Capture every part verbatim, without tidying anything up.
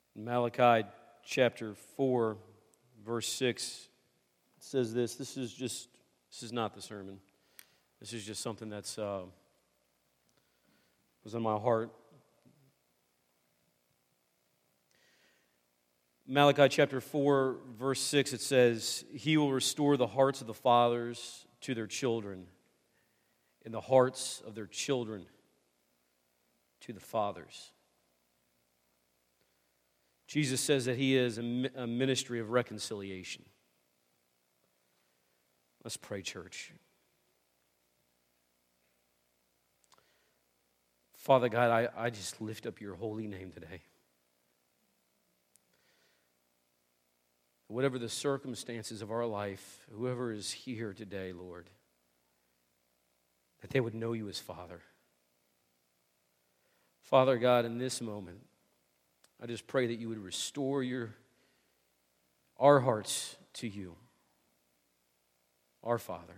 Malachi chapter four, verse six says this. This is just, this is not the sermon. This is just something that's uh, was on my heart. Malachi chapter four, verse six, it says, "He will restore the hearts of the fathers to their children, and the hearts of their children to the fathers." Jesus says that He is a ministry of reconciliation. Let's pray, church. Father God, I, I just lift up your holy name today. Whatever the circumstances of our life, whoever is here today, Lord, that they would know you as Father. Father God, in this moment, I just pray that you would restore your our hearts to you, our Father.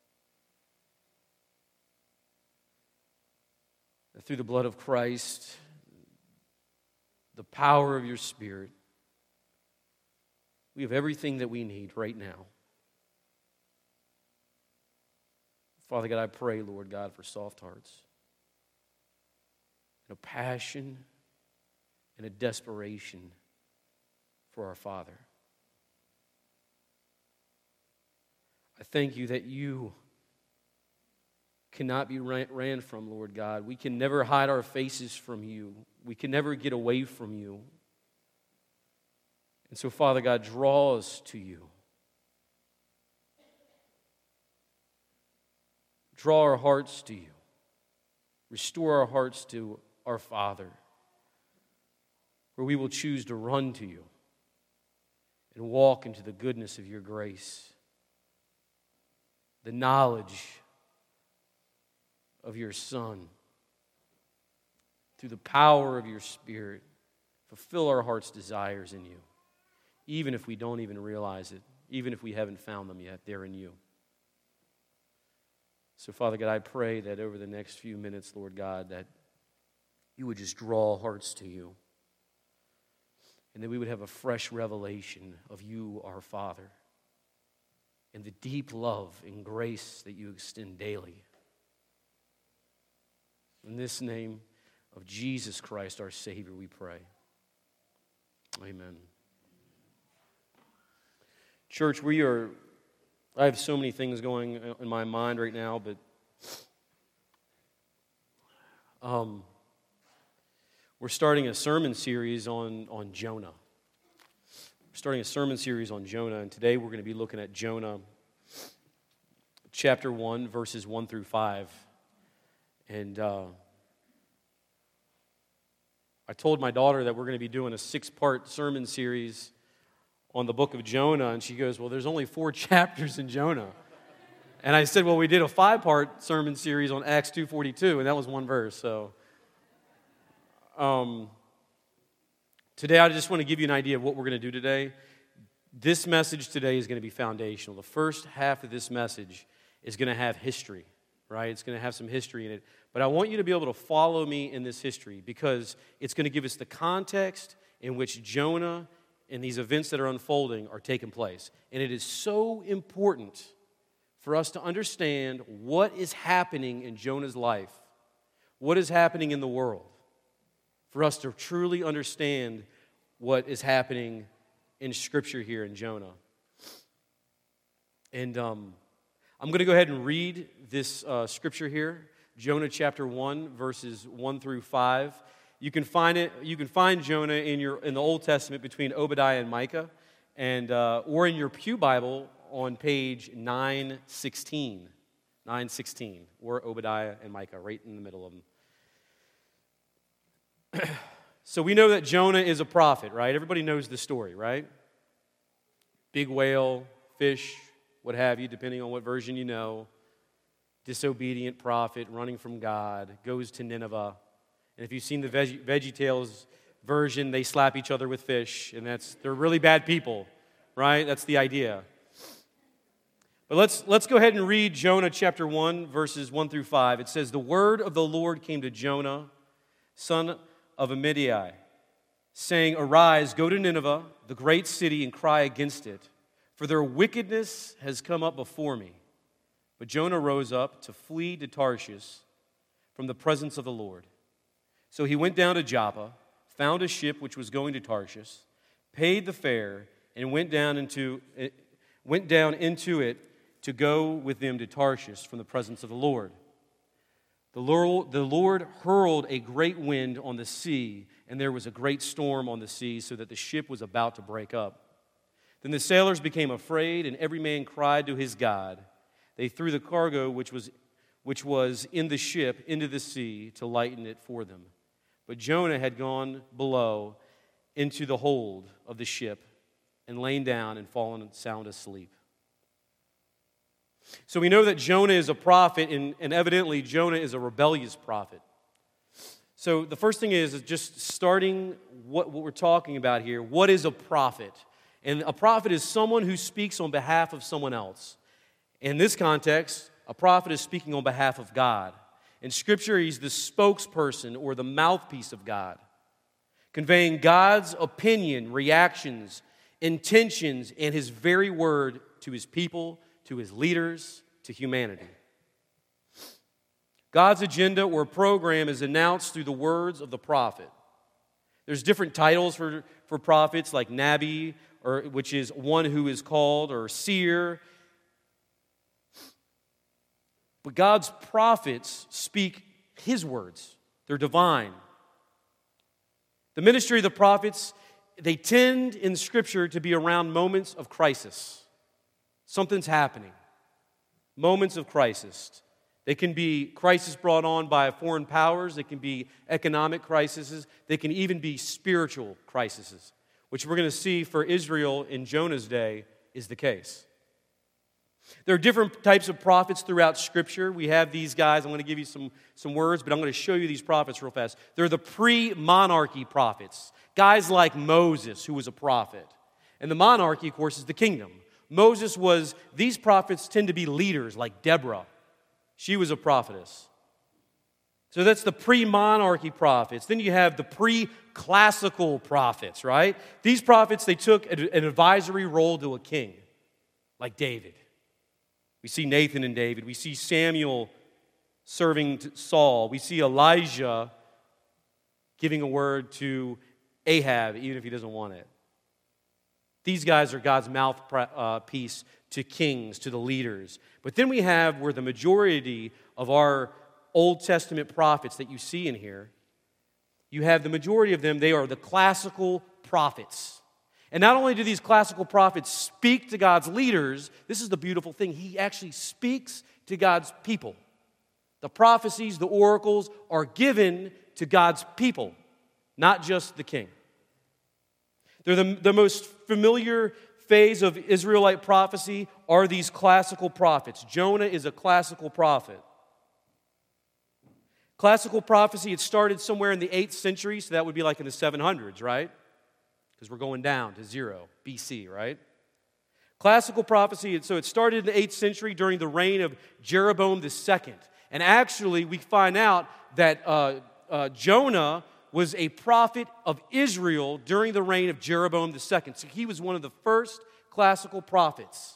That through the blood of Christ, the power of your Spirit, we have everything that we need right now. Father God, I pray, Lord God, for soft hearts and a passion and a desperation for our Father. I thank you that you cannot be ran from, Lord God. We can never hide our faces from you. We can never get away from you. And so, Father God, draw us to you. Draw our hearts to you. Restore our hearts to our Father, where we will choose to run to you and walk into the goodness of your grace, the knowledge of your Son, through the power of your Spirit. Fulfill our heart's desires in you, even if we don't even realize it, even if we haven't found them yet, they're in you. So, Father God, I pray that over the next few minutes, Lord God, that you would just draw hearts to you, and that we would have a fresh revelation of you, our Father, and the deep love and grace that you extend daily. In this name of Jesus Christ, our Savior, we pray. Amen. Church, we are, I have so many things going in my mind right now, but um, we're starting a sermon series on, on Jonah. We're starting a sermon series on Jonah, and today we're going to be looking at Jonah chapter one, verses one through five. And uh, I told my daughter that we're going to be doing a six-part sermon series on the book of Jonah, and she goes, "Well, there's only four chapters in Jonah." And I said, "Well, we did a five-part sermon series on Acts two forty-two, and that was one verse." So um, today I just want to give you an idea of what we're going to do today. This message today is going to be foundational. The first half of this message is going to have history, right? It's going to have some history in it. But I want you to be able to follow me in this history, because it's going to give us the context in which Jonah and these events that are unfolding are taking place. And it is so important for us to understand what is happening in Jonah's life, what is happening in the world, for us to truly understand what is happening in Scripture here in Jonah. And um, I'm going to go ahead and read this uh, Scripture here, Jonah chapter one, verses one through five. You can find it. You can find Jonah in your in the Old Testament between Obadiah and Micah, and uh, or in your pew Bible on page nine sixteen, nine sixteen, or Obadiah and Micah, right in the middle of them. So we know that Jonah is a prophet, right? Everybody knows the story, right? Big whale, fish, what have you, depending on what version you know. Disobedient prophet, running from God, goes to Nineveh. And if you've seen the Veggie, VeggieTales version, they slap each other with fish, and that's they're really bad people, right? That's the idea. But let's let's go ahead and read Jonah chapter one, verses one through five. It says, "The word of the Lord came to Jonah, son of Amittai, saying, "Arise, go to Nineveh, the great city, and cry against it, for their wickedness has come up before me." But Jonah rose up to flee to Tarshish from the presence of the Lord. So he went down to Joppa, found a ship which was going to Tarshish, paid the fare, and went down into went down into it to go with them to Tarshish from the presence of the Lord. The Lord, the Lord hurled a great wind on the sea, and there was a great storm on the sea, so that the ship was about to break up. Then the sailors became afraid, and every man cried to his God. They threw the cargo which was, which was in the ship into the sea to lighten it for them. But Jonah had gone below into the hold of the ship and lain down and fallen sound asleep. So we know that Jonah is a prophet, and, and evidently Jonah is a rebellious prophet. So the first thing is, is just starting what, what we're talking about here. What is a prophet? And a prophet is someone who speaks on behalf of someone else. In this context, a prophet is speaking on behalf of God. In Scripture, he's the spokesperson or the mouthpiece of God, conveying God's opinion, reactions, intentions, and his very word to his people, to his leaders, to humanity. God's agenda or program is announced through the words of the prophet. There's different titles for, for prophets, like Nabi, or which is one who is called, or seer. But God's prophets speak his words. They're divine. The ministry of the prophets, they tend in Scripture to be around moments of crisis. Something's happening. Moments of crisis. They can be crises brought on by foreign powers. They can be economic crises. They can even be spiritual crises, which we're going to see for Israel in Jonah's day is the case. There are different types of prophets throughout Scripture. We have these guys. I'm going to give you some, some words, but I'm going to show you these prophets real fast. They're the pre-monarchy prophets, guys like Moses, who was a prophet. And the monarchy, of course, is the kingdom. Moses was, these prophets tend to be leaders, like Deborah. She was a prophetess. So that's the pre-monarchy prophets. Then you have the pre-classical prophets, right? These prophets, they took an advisory role to a king, like David. We see Nathan and David. We see Samuel serving Saul. We see Elijah giving a word to Ahab, even if he doesn't want it. These guys are God's mouthpiece to kings, to the leaders. But then we have where the majority of our Old Testament prophets that you see in here, you have the majority of them, they are the classical prophets. And not only do these classical prophets speak to God's leaders, this is the beautiful thing, he actually speaks to God's people. The prophecies, the oracles are given to God's people, not just the king. They're the, the most familiar phase of Israelite prophecy are these classical prophets. Jonah is a classical prophet. Classical prophecy, it started somewhere in the eighth century, so that would be like in the seven hundreds, right? Because we're going down to zero, B C, right? Classical prophecy, so it started in the eighth century during the reign of Jeroboam the second. And actually, we find out that uh, uh, Jonah was a prophet of Israel during the reign of Jeroboam the second. So he was one of the first classical prophets.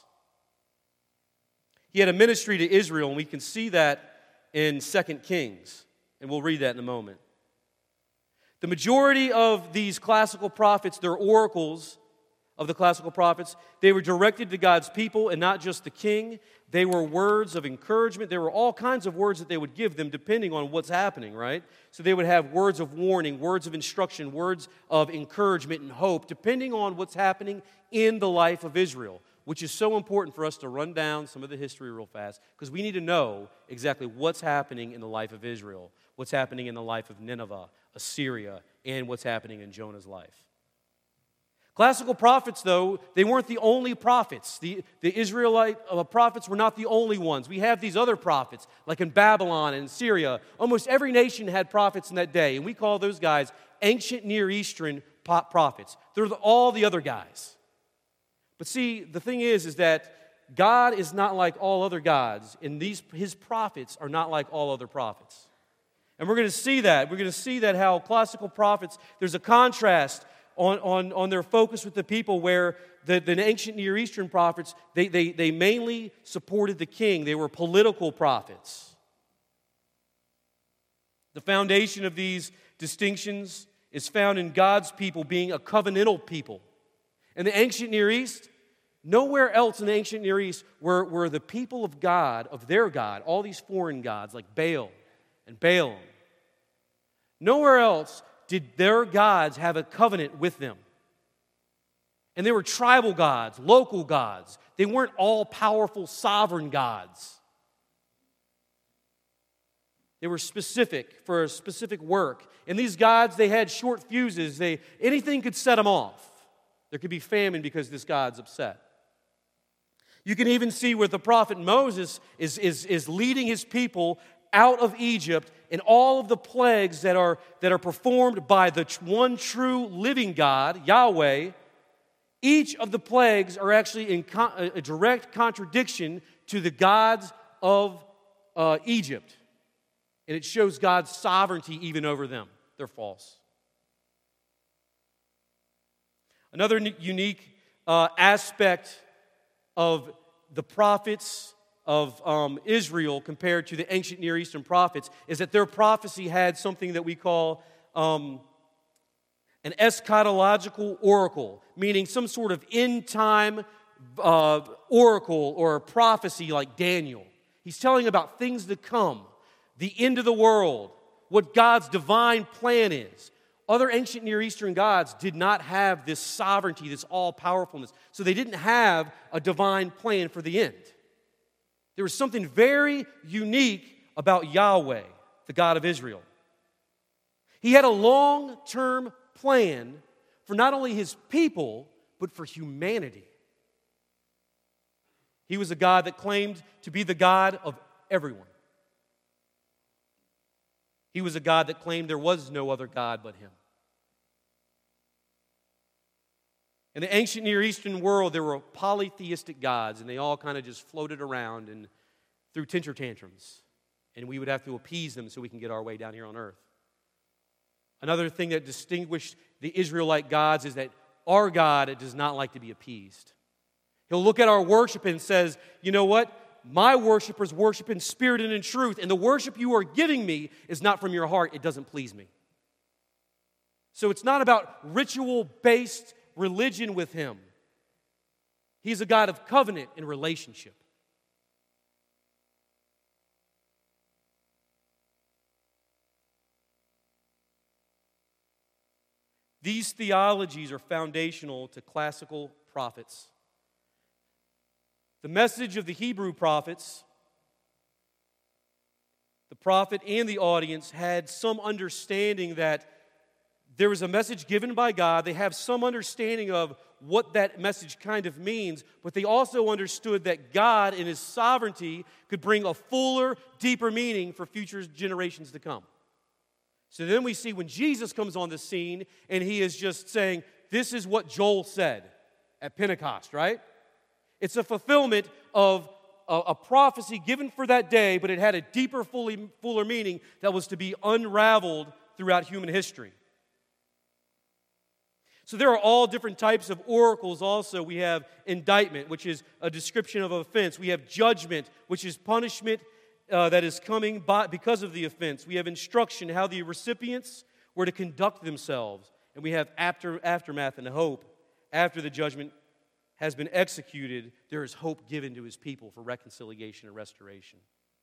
He had a ministry to Israel, and we can see that in Second Kings. And we'll read that in a moment. The majority of these classical prophets, their oracles of the classical prophets, they were directed to God's people and not just the king. They were words of encouragement. There were all kinds of words that they would give them depending on what's happening, right? So they would have words of warning, words of instruction, words of encouragement and hope, depending on what's happening in the life of Israel, which is so important for us to run down some of the history real fast, because we need to know exactly what's happening in the life of Israel, what's happening in the life of Nineveh, Assyria, and what's happening in Jonah's life. Classical prophets, though, they weren't the only prophets. The, the Israelite uh, prophets were not the only ones. We have these other prophets, like in Babylon and Syria. Almost every nation had prophets in that day, and we call those guys ancient Near Eastern prophets. They're the, all the other guys. But see, the thing is, is that God is not like all other gods, and these his prophets are not like all other prophets. And we're going to see that. We're going to see that how classical prophets, there's a contrast on, on, on their focus with the people where the, the ancient Near Eastern prophets, they, they, they mainly supported the king. They were political prophets. The foundation of these distinctions is found in God's people being a covenantal people. In the ancient Near East, nowhere else in the ancient Near East were, were the people of God, of their God, all these foreign gods like Baal and Balaam. Nowhere else did their gods have a covenant with them. And they were tribal gods, local gods. They weren't all-powerful sovereign gods. They were specific for a specific work. And these gods, they had short fuses. They, anything could set them off. There could be famine because this god's upset. You can even see where the prophet Moses is, is, is leading his people out of Egypt, and all of the plagues that are, that are performed by the one true living God, Yahweh, each of the plagues are actually in con- a direct contradiction to the gods of uh, Egypt. And it shows God's sovereignty even over them. They're false. Another unique uh, aspect of the prophets of um, Israel compared to the ancient Near Eastern prophets is that their prophecy had something that we call um, an eschatological oracle, meaning some sort of end-time uh, oracle or a prophecy like Daniel. He's telling about things to come, the end of the world, what God's divine plan is. Other ancient Near Eastern gods did not have this sovereignty, this all-powerfulness. So they didn't have a divine plan for the end. There was something very unique about Yahweh, the God of Israel. He had a long-term plan for not only his people, but for humanity. He was a God that claimed to be the God of everyone. He was a God that claimed there was no other God but him. In the ancient Near Eastern world, there were polytheistic gods, and they all kind of just floated around and threw tinter tantrums. And we would have to appease them so we can get our way down here on earth. Another thing that distinguished the Israelite gods is that our God does not like to be appeased. He'll look at our worship and says, you know what? My worshipers worship in spirit and in truth, and the worship you are giving me is not from your heart. It doesn't please me. So it's not about ritual-based religion with him. He's a God of covenant and relationship. These theologies are foundational to classical prophets. The message of the Hebrew prophets, the prophet and the audience had some understanding that there was a message given by God. They have some understanding of what that message kind of means, but they also understood that God in his sovereignty could bring a fuller, deeper meaning for future generations to come. So then we see when Jesus comes on the scene and he is just saying, this is what Joel said at Pentecost, right? It's a fulfillment of a, a prophecy given for that day, but it had a deeper, fully, fuller meaning that was to be unraveled throughout human history. So there are all different types of oracles also. We have indictment, which is a description of offense. We have judgment, which is punishment uh, that is coming by, because of the offense. We have instruction, how the recipients were to conduct themselves. And we have after, aftermath and hope. After the judgment has been executed, there is hope given to his people for reconciliation and restoration.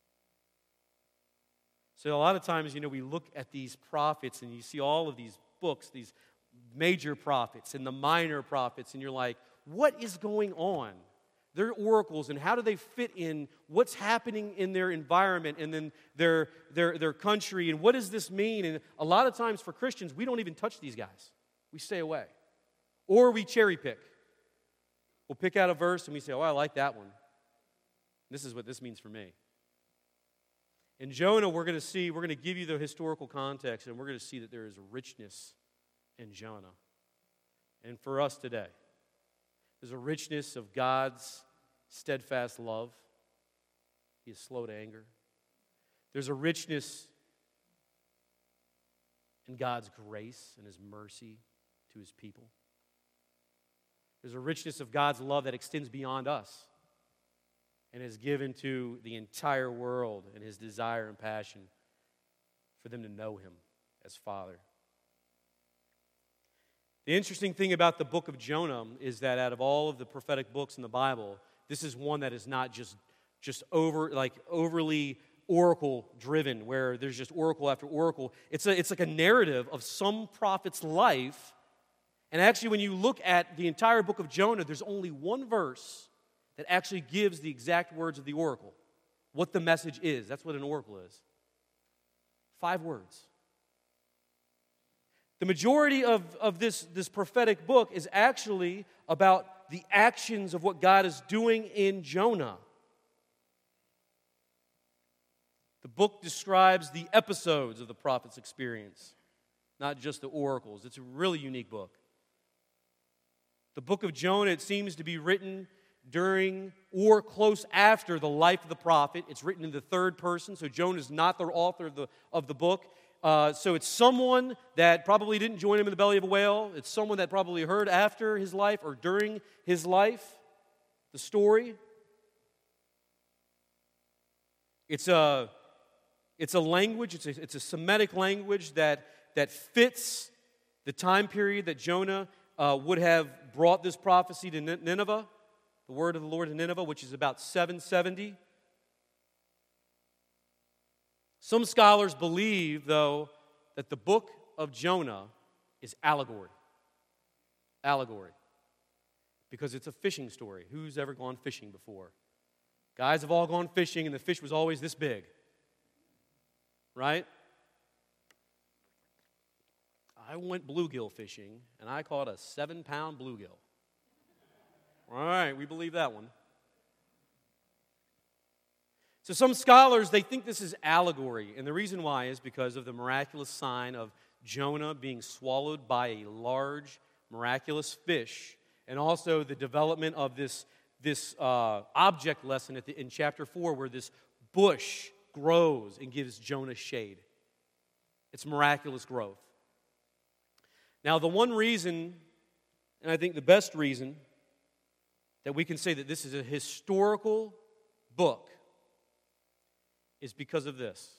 So a lot of times, you know, we look at these prophets and you see all of these books, these major prophets and the minor prophets, and you're like, what is going on? Their oracles, and how do they fit in what's happening in their environment and then their, their, their country, and what does this mean? And a lot of times for Christians, we don't even touch these guys. We stay away. Or we cherry pick. We'll pick out a verse and we say, oh, I like that one. This is what this means for me. In Jonah, we're going to see, we're going to give you the historical context, and we're going to see that there is richness in Jonah. And for us today, there's a richness of God's steadfast love. He is slow to anger. There's a richness in God's grace and His mercy to His people. There's a richness of God's love that extends beyond us and is given to the entire world, and His desire and passion for them to know Him as Father. The interesting thing about the book of Jonah is that out of all of the prophetic books in the Bible, this is one that is not just, just over like overly oracle driven, where there's just oracle after oracle. It's a, it's like a narrative of some prophet's life. And actually, when you look at the entire book of Jonah, there's only one verse that actually gives the exact words of the oracle, what the message is. That's what an oracle is. Five words. The majority of, of this, this prophetic book is actually about the actions of what God is doing in Jonah. The book describes the episodes of the prophet's experience, not just the oracles. It's a really unique book. The book of Jonah, it seems to be written during or close after the life of the prophet. It's written in the third person, so Jonah is not the author of the, of the book. Uh, so it's someone that probably didn't join him in the belly of a whale. It's someone that probably heard after his life or during his life the story. It's a, it's a language, it's a, it's a Semitic language that, that fits the time period that Jonah uh, would have brought this prophecy to Nineveh, the word of the Lord to Nineveh, which is about seven seventy. Some scholars believe, though, that the book of Jonah is allegory. Allegory. Because it's a fishing story. Who's ever gone fishing before? Guys have all gone fishing, and the fish was always this big. Right? I went bluegill fishing, and I caught a seven-pound bluegill. All right, we believe that one. So some scholars, they think this is allegory, and the reason why is because of the miraculous sign of Jonah being swallowed by a large, miraculous fish, and also the development of this, this uh, object lesson at the, in chapter four, where this bush grows and gives Jonah shade. It's miraculous growth. Now, the one reason, and I think the best reason, that we can say that this is a historical book is because of this.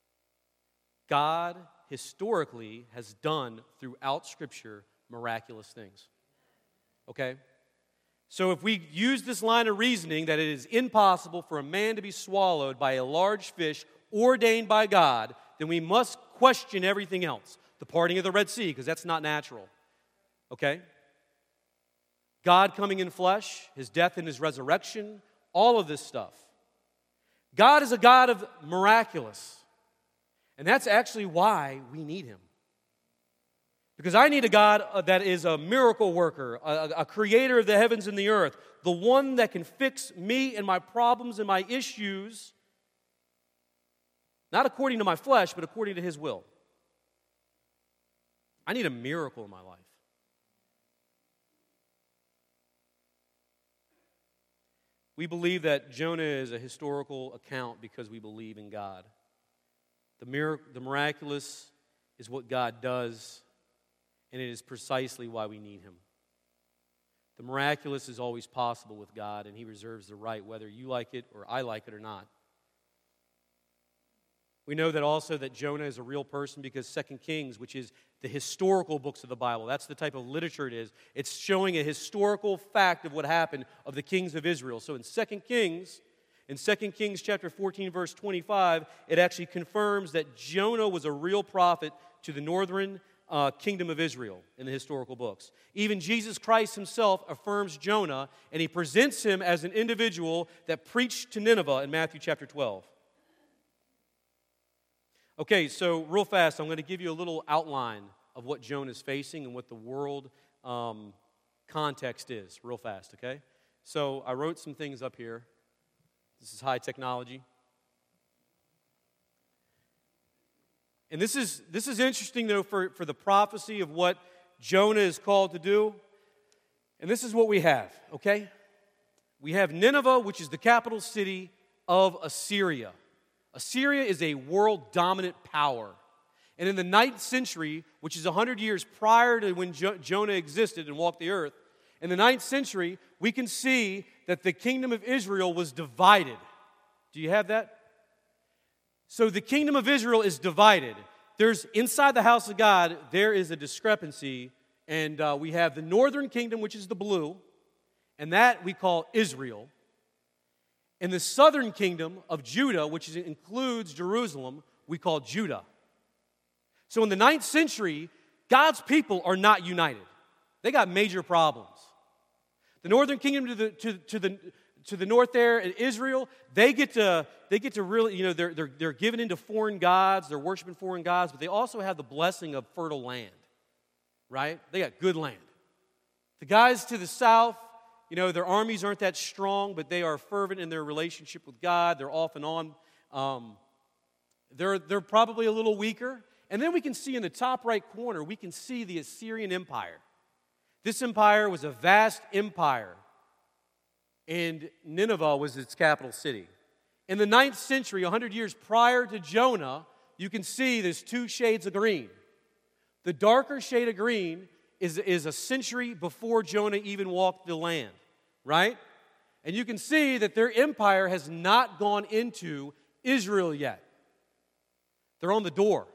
God historically has done throughout Scripture miraculous things. Okay? So if we use this line of reasoning that it is impossible for a man to be swallowed by a large fish ordained by God, then we must question everything else. The parting of the Red Sea, because that's not natural. Okay? God coming in flesh, His death and His resurrection, all of this stuff. God is a God of miraculous. And that's actually why we need Him. Because I need a God that is a miracle worker, a, a creator of the heavens and the earth, the one that can fix me and my problems and my issues, not according to my flesh, but according to His will. I need a miracle in my life. We believe that Jonah is a historical account because we believe in God. The, mirac- the miraculous is what God does, and it is precisely why we need Him. The miraculous is always possible with God, and He reserves the right, whether you like it or I like it or not. We know that also that Jonah is a real person because Second Kings, which is the historical books of the Bible, that's the type of literature it is. It's showing a historical fact of what happened of the kings of Israel. So in Second Kings, in Second Kings chapter fourteen, verse twenty-five, it actually confirms that Jonah was a real prophet to the northern uh, kingdom of Israel in the historical books. Even Jesus Christ Himself affirms Jonah, and He presents him as an individual that preached to Nineveh in Matthew chapter twelve. Okay, so real fast, I'm going to give you a little outline of what Jonah is facing and what the world um, context is, real fast, okay? So I wrote some things up here. This is high technology. And this is this is interesting, though, for, for the prophecy of what Jonah is called to do. And this is what we have, okay? We have Nineveh, which is the capital city of Assyria. Assyria is a world-dominant power. And in the ninth century, which is one hundred years prior to when jo- Jonah existed and walked the earth, in the ninth century, we can see that the kingdom of Israel was divided. Do you have that? So the kingdom of Israel is divided. There's, inside the house of God, there is a discrepancy, and uh, we have the northern kingdom, which is the blue, and that we call Israel. And the southern kingdom of Judah, which is, includes Jerusalem, we call Judah. So in the ninth century, God's people are not united. They got major problems. The northern kingdom to the to, to the to the north there in Israel, they get to they get to really, you know, they're they're they're given into foreign gods, they're worshiping foreign gods, but they also have the blessing of fertile land. Right? They got good land. The guys to the south, you know, their armies aren't that strong, but they are fervent in their relationship with God. They're off and on. Um, they're they're probably a little weaker. And then we can see in the top right corner, we can see the Assyrian Empire. This empire was a vast empire, and Nineveh was its capital city. In the ninth century, one hundred years prior to Jonah, you can see there's two shades of green. The darker shade of green is, is a century before Jonah even walked the land, right? And you can see that their empire has not gone into Israel yet. They're on the door.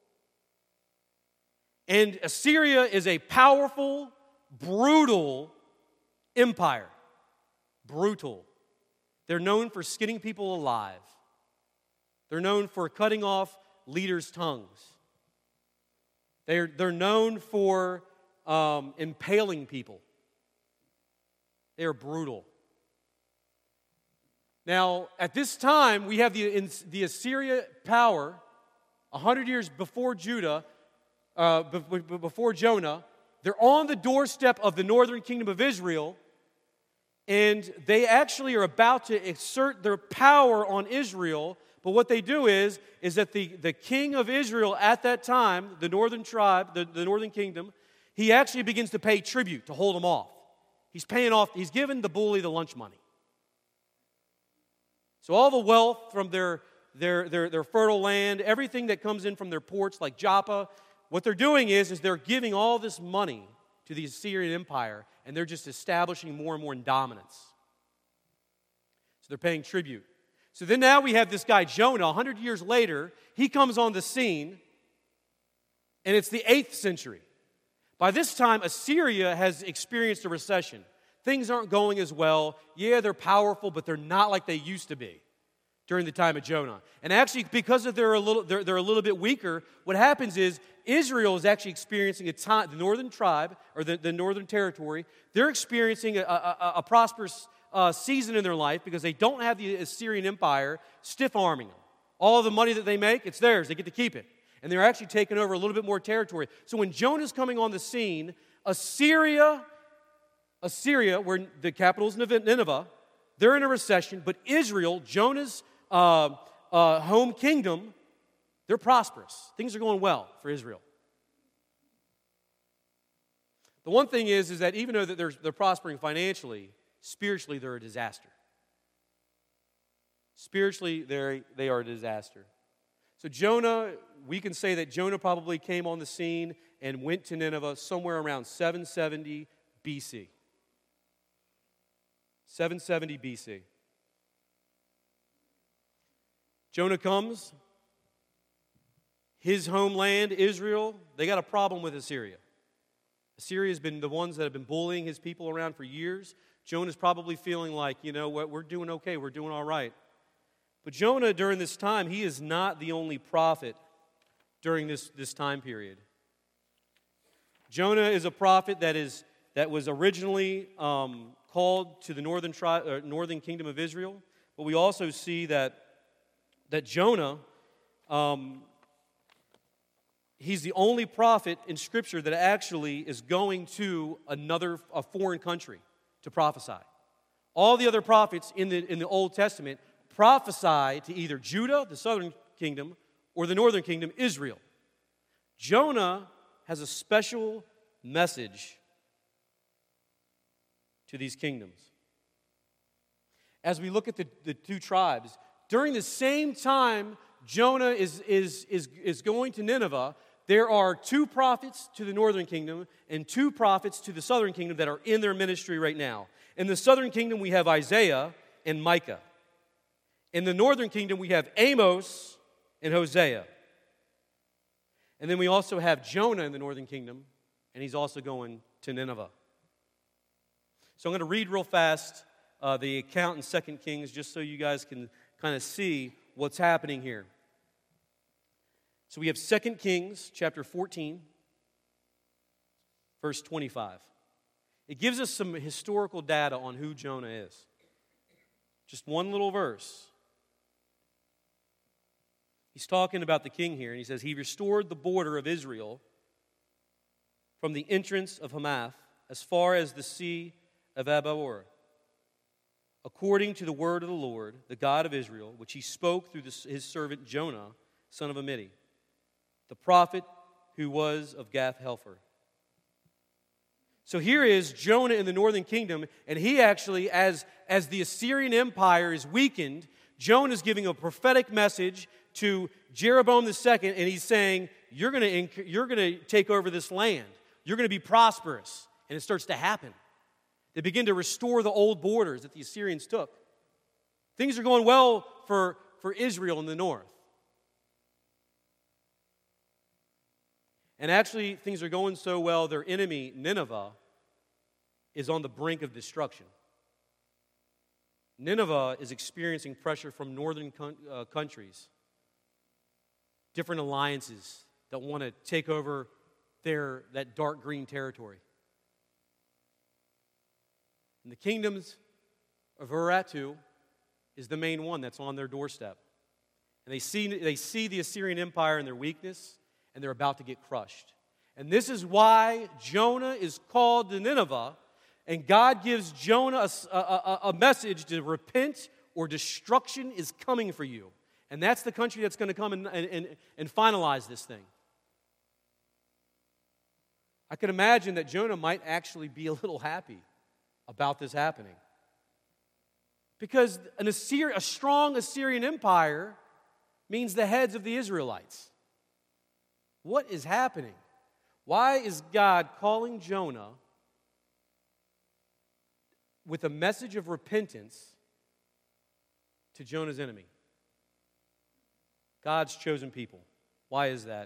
And Assyria is a powerful, brutal empire. Brutal. They're known for skinning people alive. They're known for cutting off leaders' tongues. They're, they're known for um, impaling people. They are brutal. Now, at this time, we have the, in, the Assyria power, one hundred years before Judah, uh, b- b- before Jonah. They're on the doorstep of the northern kingdom of Israel, and they actually are about to exert their power on Israel. But what they do is, is that the, the king of Israel at that time, the northern tribe, the, the northern kingdom, he actually begins to pay tribute to hold them off. He's paying off, he's giving the bully the lunch money. So all the wealth from their, their, their, their fertile land, everything that comes in from their ports like Joppa, what they're doing is, is they're giving all this money to the Assyrian Empire, and they're just establishing more and more dominance. So they're paying tribute. So then now we have this guy Jonah, one hundred years later, he comes on the scene, and it's the eighth century. By this time, Assyria has experienced a recession. Things aren't going as well. Yeah, they're powerful, but they're not like they used to be during the time of Jonah. And actually, because of they're a little they're, they're a little bit weaker, what happens is Israel is actually experiencing a time, the northern tribe, or the, the northern territory, they're experiencing a, a, a prosperous uh, season in their life because they don't have the Assyrian Empire stiff-arming them. All the money that they make, it's theirs. They get to keep it. And they're actually taking over a little bit more territory. So when Jonah's coming on the scene, Assyria, Assyria, where the capital is Nineveh, they're in a recession, but Israel, Jonah's uh, uh, home kingdom, they're prosperous. Things are going well for Israel. The one thing is, is that even though that they're, they're prospering financially, spiritually they're a disaster. Spiritually, they're, they are a disaster. So Jonah, we can say that Jonah probably came on the scene and went to Nineveh somewhere around seven seventy B C. seven seventy B C. Jonah comes. His homeland, Israel, they got a problem with Assyria. Assyria has been the ones that have been bullying his people around for years. Jonah's probably feeling like, you know what, we're doing okay, we're doing all right. But Jonah, during this time, he is not the only prophet during this, this time period. Jonah is a prophet that is that was originally um, called to the northern tri- uh, northern kingdom of Israel, but we also see that that Jonah, um, he's the only prophet in Scripture that actually is going to another a foreign country to prophesy. All the other prophets in the in the Old Testament prophesy to either Judah, the southern kingdom, or the northern kingdom, Israel. Jonah has a special message to these kingdoms. As we look at the, the two tribes, during the same time Jonah is, is, is, is going to Nineveh, there are two prophets to the northern kingdom and two prophets to the southern kingdom that are in their ministry right now. In the southern kingdom, we have Isaiah and Micah. In the northern kingdom, we have Amos and Hosea. And then we also have Jonah in the northern kingdom, and he's also going to Nineveh. So I'm going to read real fast uh, the account in Second Kings just so you guys can kind of see what's happening here. So we have Second Kings chapter fourteen, verse twenty-five. It gives us some historical data on who Jonah is. Just one little verse. He's talking about the king here, and he says, he restored the border of Israel from the entrance of Hamath as far as the sea of Abaor, according to the word of the Lord, the God of Israel, which he spoke through his servant Jonah, son of Amittai, the prophet who was of Gath-Hepher. So here is Jonah in the northern kingdom, and he actually, as, as the Assyrian Empire is weakened, Jonah is giving a prophetic message to Jeroboam the second, and he's saying, you're going to you're going to take over this land. You're going to be prosperous. And it starts to happen. They begin to restore the old borders that the Assyrians took. Things are going well for, for Israel in the north. And actually, things are going so well, their enemy, Nineveh, is on the brink of destruction. Nineveh is experiencing pressure from northern uh, countries, different alliances that want to take over their that dark green territory. And the kingdoms of Urartu is the main one that's on their doorstep. And they see, they see the Assyrian Empire and their weakness, and they're about to get crushed. And this is why Jonah is called to Nineveh, and God gives Jonah a, a, a message to repent or destruction is coming for you. And that's the country that's going to come and, and, and finalize this thing. I can imagine that Jonah might actually be a little happy about this happening. Because an Assyri- a strong Assyrian empire means the heads of the Israelites. What is happening? Why is God calling Jonah with a message of repentance to Jonah's enemy? God's chosen people. Why is that?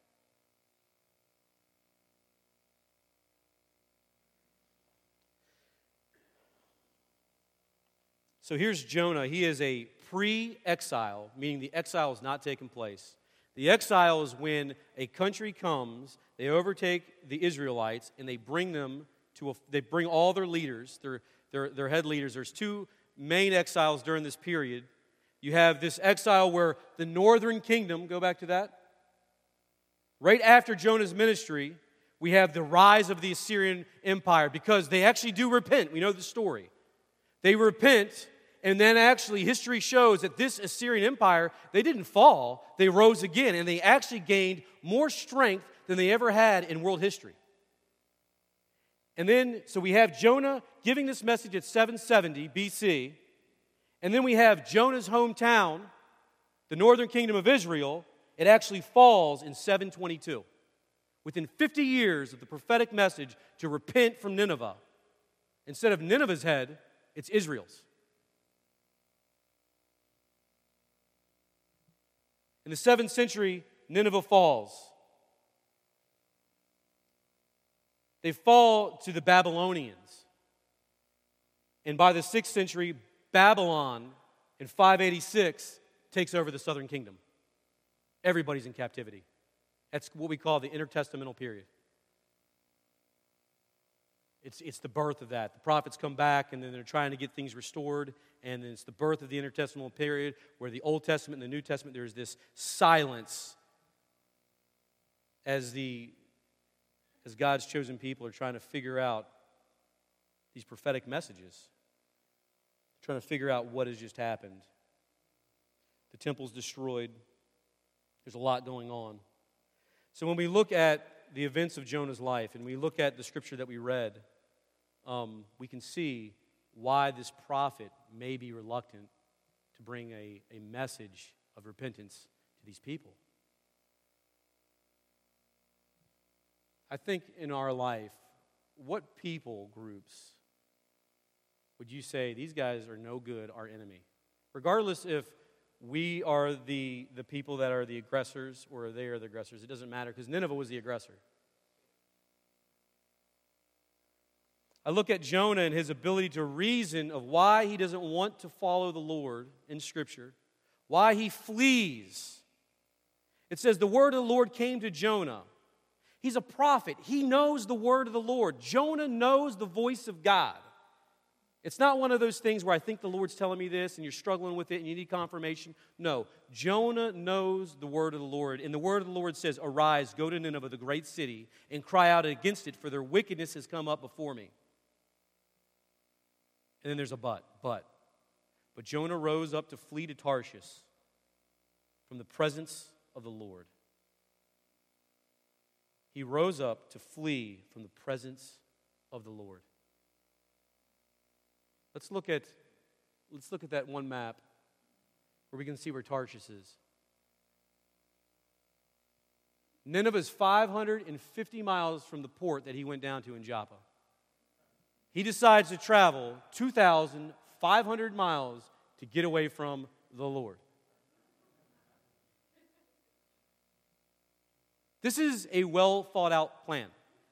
So here's Jonah. He is a pre-exile, meaning the exile has not taken place. The exile is when a country comes, they overtake the Israelites, and they bring them to a, they bring all their leaders, their, their, their head leaders. There's two main exiles during this period. You have this exile where the northern kingdom, go back to that. Right after Jonah's ministry, we have the rise of the Assyrian Empire because they actually do repent. We know the story. They repent, and then actually history shows that this Assyrian Empire, they didn't fall, they rose again, and they actually gained more strength than they ever had in world history. And then, so we have Jonah giving this message at seven seventy B C, and then we have Jonah's hometown, the northern kingdom of Israel, it actually falls in seven twenty-two. Within fifty years of the prophetic message to repent from Nineveh, instead of Nineveh's head, it's Israel's. In the seventh century, Nineveh falls. They fall to the Babylonians. And by the sixth century, Babylon, in five eighty-six, takes over the southern kingdom. Everybody's in captivity. That's what we call the intertestamental period. It's, it's the birth of that. The prophets come back, and then they're trying to get things restored, and then it's the birth of the intertestamental period where the Old Testament and the New Testament, there's this silence as the as God's chosen people are trying to figure out these prophetic messages, trying to figure out what has just happened. The temple's destroyed. There's a lot going on. So when we look at the events of Jonah's life and we look at the scripture that we read, um, we can see why this prophet may be reluctant to bring a, a message of repentance to these people. I think in our life, what people groups would you say, these guys are no good, our enemy? Regardless if we are the, the people that are the aggressors or they are the aggressors, it doesn't matter because Nineveh was the aggressor. I look at Jonah and his ability to reason of why he doesn't want to follow the Lord in Scripture, why he flees. It says the word of the Lord came to Jonah. He's a prophet. He knows the word of the Lord. Jonah knows the voice of God. It's not one of those things where I think the Lord's telling me this and you're struggling with it and you need confirmation. No, Jonah knows the word of the Lord. And the word of the Lord says, "Arise, go to Nineveh, the great city, and cry out against it, for their wickedness has come up before me." And then there's a but, but. But Jonah rose up to flee to Tarshish from the presence of the Lord. He rose up to flee from the presence of the Lord. Let's look at, let's look at that one map where we can see where Tarshish is. Nineveh is five hundred fifty miles from the port that he went down to in Joppa. He decides to travel two thousand five hundred miles to get away from the Lord. This is a well thought out plan.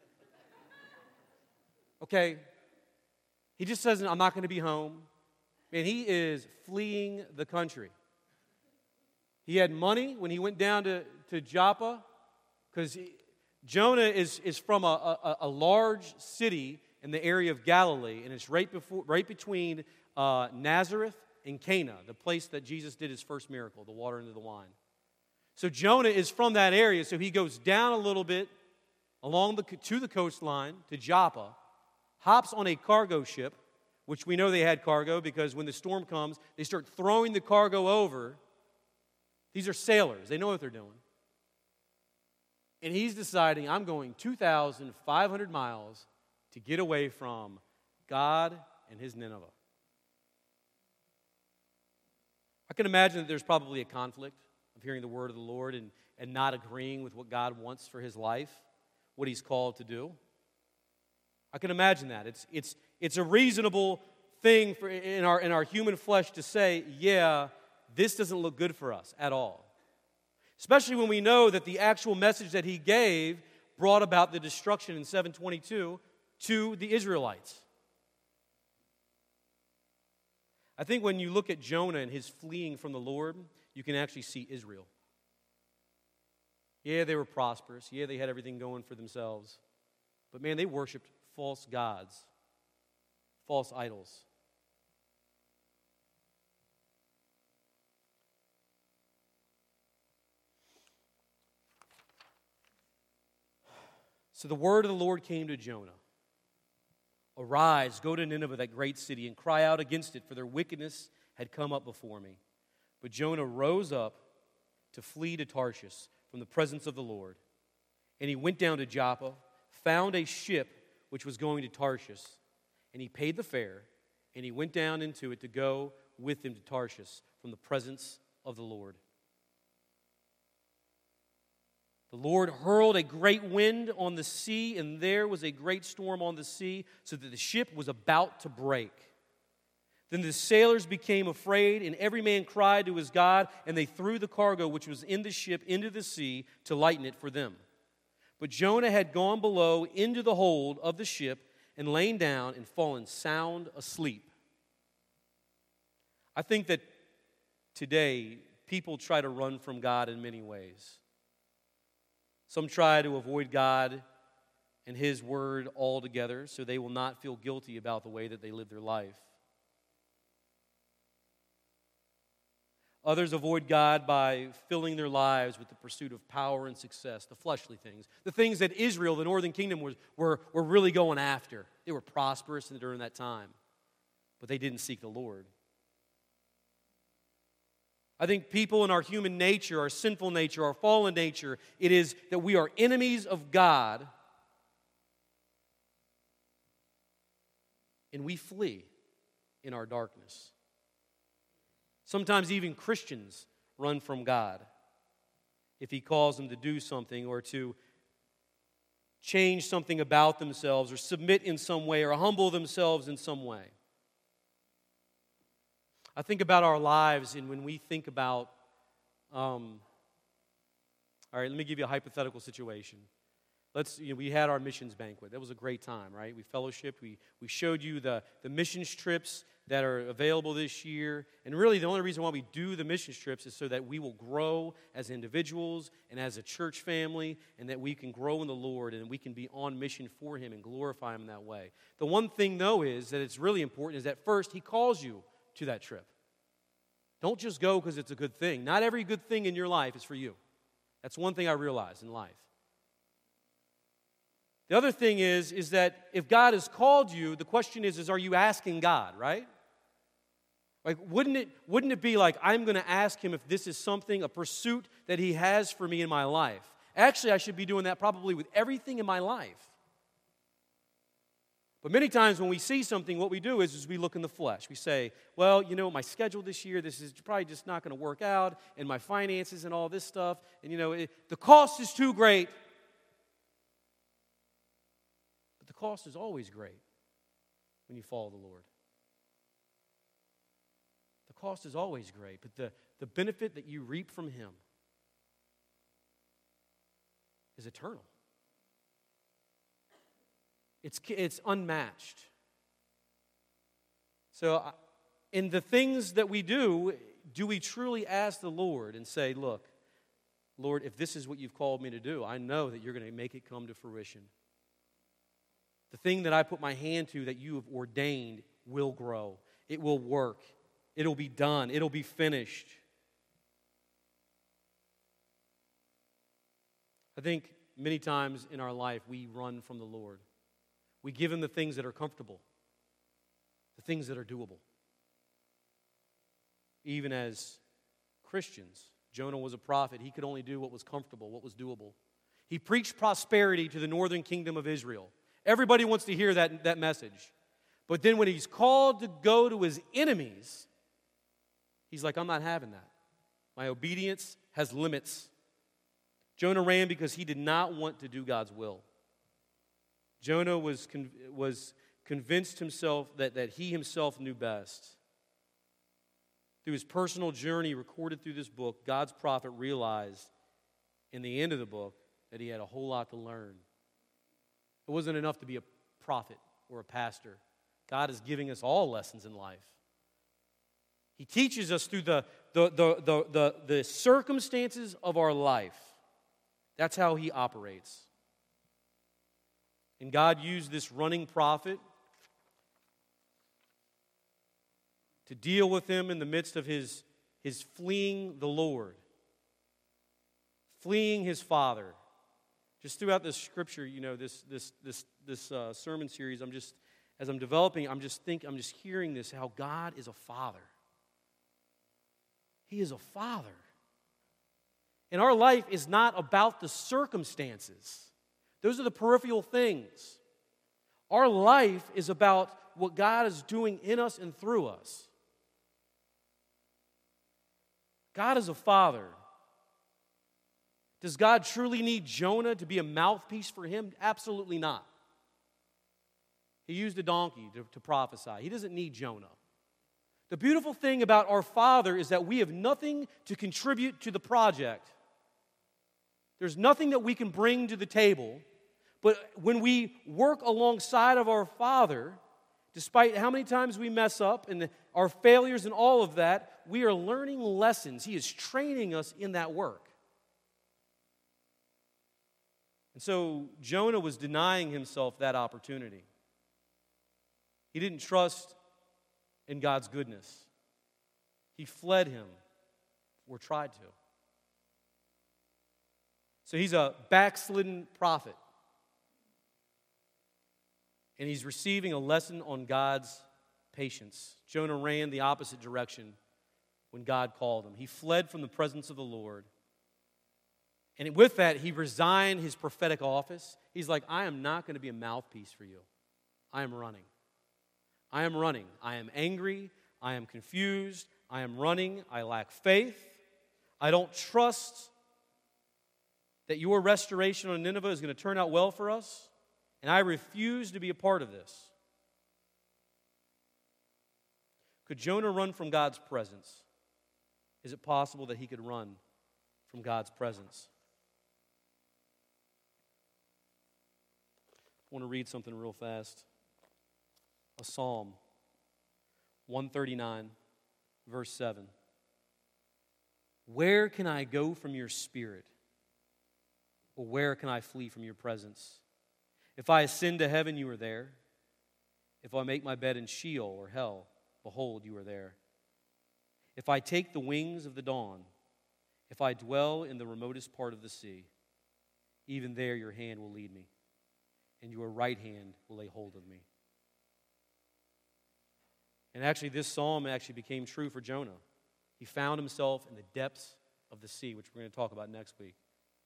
Okay? He just says, "I'm not going to be home." And he is fleeing the country. He had money when he went down to, to Joppa, because Jonah is, is from a, a, a large city in the area of Galilee, and it's right before, right between uh, Nazareth and Cana, the place that Jesus did his first miracle, the water into the wine. So Jonah is from that area, so he goes down a little bit along the, to the coastline to Joppa, hops on a cargo ship, which we know they had cargo because when the storm comes, they start throwing the cargo over. These are sailors. They know what they're doing. And he's deciding, I'm going two thousand five hundred miles to get away from God and his Nineveh. I can imagine that there's probably a conflict of hearing the word of the Lord and, and not agreeing with what God wants for his life, what he's called to do. I can imagine that. It's, it's, it's a reasonable thing for, in, our, in our human flesh to say, yeah, this doesn't look good for us at all. Especially when we know that the actual message that he gave brought about the destruction in seven twenty-two to the Israelites. I think when you look at Jonah and his fleeing from the Lord, you can actually see Israel. Yeah, they were prosperous. Yeah, they had everything going for themselves. But man, they worshiped false gods, false idols. So the word of the Lord came to Jonah. Arise, go to Nineveh, that great city, and cry out against it, for their wickedness had come up before me. But Jonah rose up to flee to Tarshish from the presence of the Lord. And he went down to Joppa, found a ship which was going to Tarshish, and he paid the fare, and he went down into it to go with him to Tarshish from the presence of the Lord. The Lord hurled a great wind on the sea, and there was a great storm on the sea, so that the ship was about to break. Then the sailors became afraid, and every man cried to his God, and they threw the cargo which was in the ship into the sea to lighten it for them. But Jonah had gone below into the hold of the ship and lain down and fallen sound asleep. I think that today people try to run from God in many ways. Some try to avoid God and his word altogether so they will not feel guilty about the way that they live their life. Others avoid God by filling their lives with the pursuit of power and success, the fleshly things, the things that Israel, the northern kingdom, was, were, were really going after. They were prosperous during that time, but they didn't seek the Lord. I think people in our human nature, our sinful nature, our fallen nature, it is that we are enemies of God and we flee in our darkness. Sometimes even Christians run from God. if he calls them to do something or to change something about themselves or submit in some way or humble themselves in some way. I think about our lives, and when we think about, um, all right, let me give you a hypothetical situation. Let's, you know, we had our missions banquet. That was a great time, right? We fellowshiped. We, we showed you the, the missions trips that are available this year. And really, the only reason why we do the missions trips is so that we will grow as individuals and as a church family, and that we can grow in the Lord and we can be on mission for Him and glorify Him in that way. The one thing, though, is that it's really important is that first, He calls you to that trip. Don't just go because it's a good thing. Not every good thing in your life is for you. That's one thing I realize in life. The other thing is, is that if God has called you, the question is, is are you asking God, right? Like, wouldn't it, wouldn't it be like, I'm going to ask Him if this is something, a pursuit that He has for me in my life? Actually, I should be doing that probably with everything in my life. But many times when we see something, what we do is, is we look in the flesh. We say, well, you know, my schedule this year, this is probably just not going to work out, and my finances and all this stuff, and, you know, it, the cost is too great. But the cost is always great when you follow the Lord. The cost is always great, but the, the benefit that you reap from Him is eternal. It's, it's unmatched. So, in the things that we do, do we truly ask the Lord and say, look, Lord, if this is what you've called me to do, I know that you're going to make it come to fruition. The thing that I put my hand to that you have ordained will grow. It will work. It'll be done. It'll be finished. I think many times in our life we run from the Lord. We give Him the things that are comfortable, the things that are doable. Even as Christians, Jonah was a prophet. He could only do what was comfortable, what was doable. He preached prosperity to the northern kingdom of Israel. Everybody wants to hear that, that message. But then when he's called to go to his enemies, he's like, I'm not having that. My obedience has limits. Jonah ran because he did not want to do God's will. Jonah was, con- was convinced himself that, that he himself knew best. Through his personal journey recorded through this book, God's prophet realized in the end of the book that he had a whole lot to learn. It wasn't enough to be a prophet or a pastor. God is giving us all lessons in life. He teaches us through the, the, the, the, the, the circumstances of our life. That's how He operates. And God used this running prophet to deal with him in the midst of his, his fleeing the Lord, fleeing his father. Just throughout this scripture, you know, this this this this uh, sermon series, I'm just as I'm developing, I'm just think I'm just hearing this how God is a father. He is a father. And our life is not about the circumstances. Those are the peripheral things. Our life is about what God is doing in us and through us. God is a father. Does God truly need Jonah to be a mouthpiece for Him? Absolutely not. He used a donkey to, to prophesy. He doesn't need Jonah. The beautiful thing about our Father is that we have nothing to contribute to the project. There's nothing that we can bring to the table. But when we work alongside of our Father, despite how many times we mess up and our failures and all of that, we are learning lessons. He is training us in that work. And so Jonah was denying himself that opportunity. He didn't trust in God's goodness. He fled Him or tried to. So he's a backslidden prophet. And he's receiving a lesson on God's patience. Jonah ran the opposite direction when God called him. He fled from the presence of the Lord. And with that, he resigned his prophetic office. He's like, I am not going to be a mouthpiece for you. I am running. I am running. I am angry. I am confused. I am running. I lack faith. I don't trust that your restoration on Nineveh is going to turn out well for us, and I refuse to be a part of this. Could Jonah run from God's presence? Is it possible that he could run from God's presence? I want to read something real fast. A psalm, one thirty-nine, verse seven. Where can I go from your spirit? Or where can I flee from your presence? If I ascend to heaven, you are there. If I make my bed in Sheol or hell, behold, you are there. If I take the wings of the dawn, if I dwell in the remotest part of the sea, even there your hand will lead me, and your right hand will lay hold of me. And actually, this psalm actually became true for Jonah. He found himself in the depths of the sea, which we're going to talk about next week.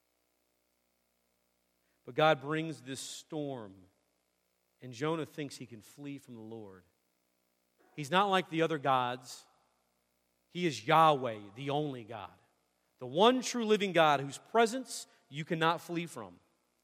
But God brings this storm, and Jonah thinks he can flee from the Lord. He's not like the other gods. He is Yahweh, the only God, the one true living God whose presence you cannot flee from.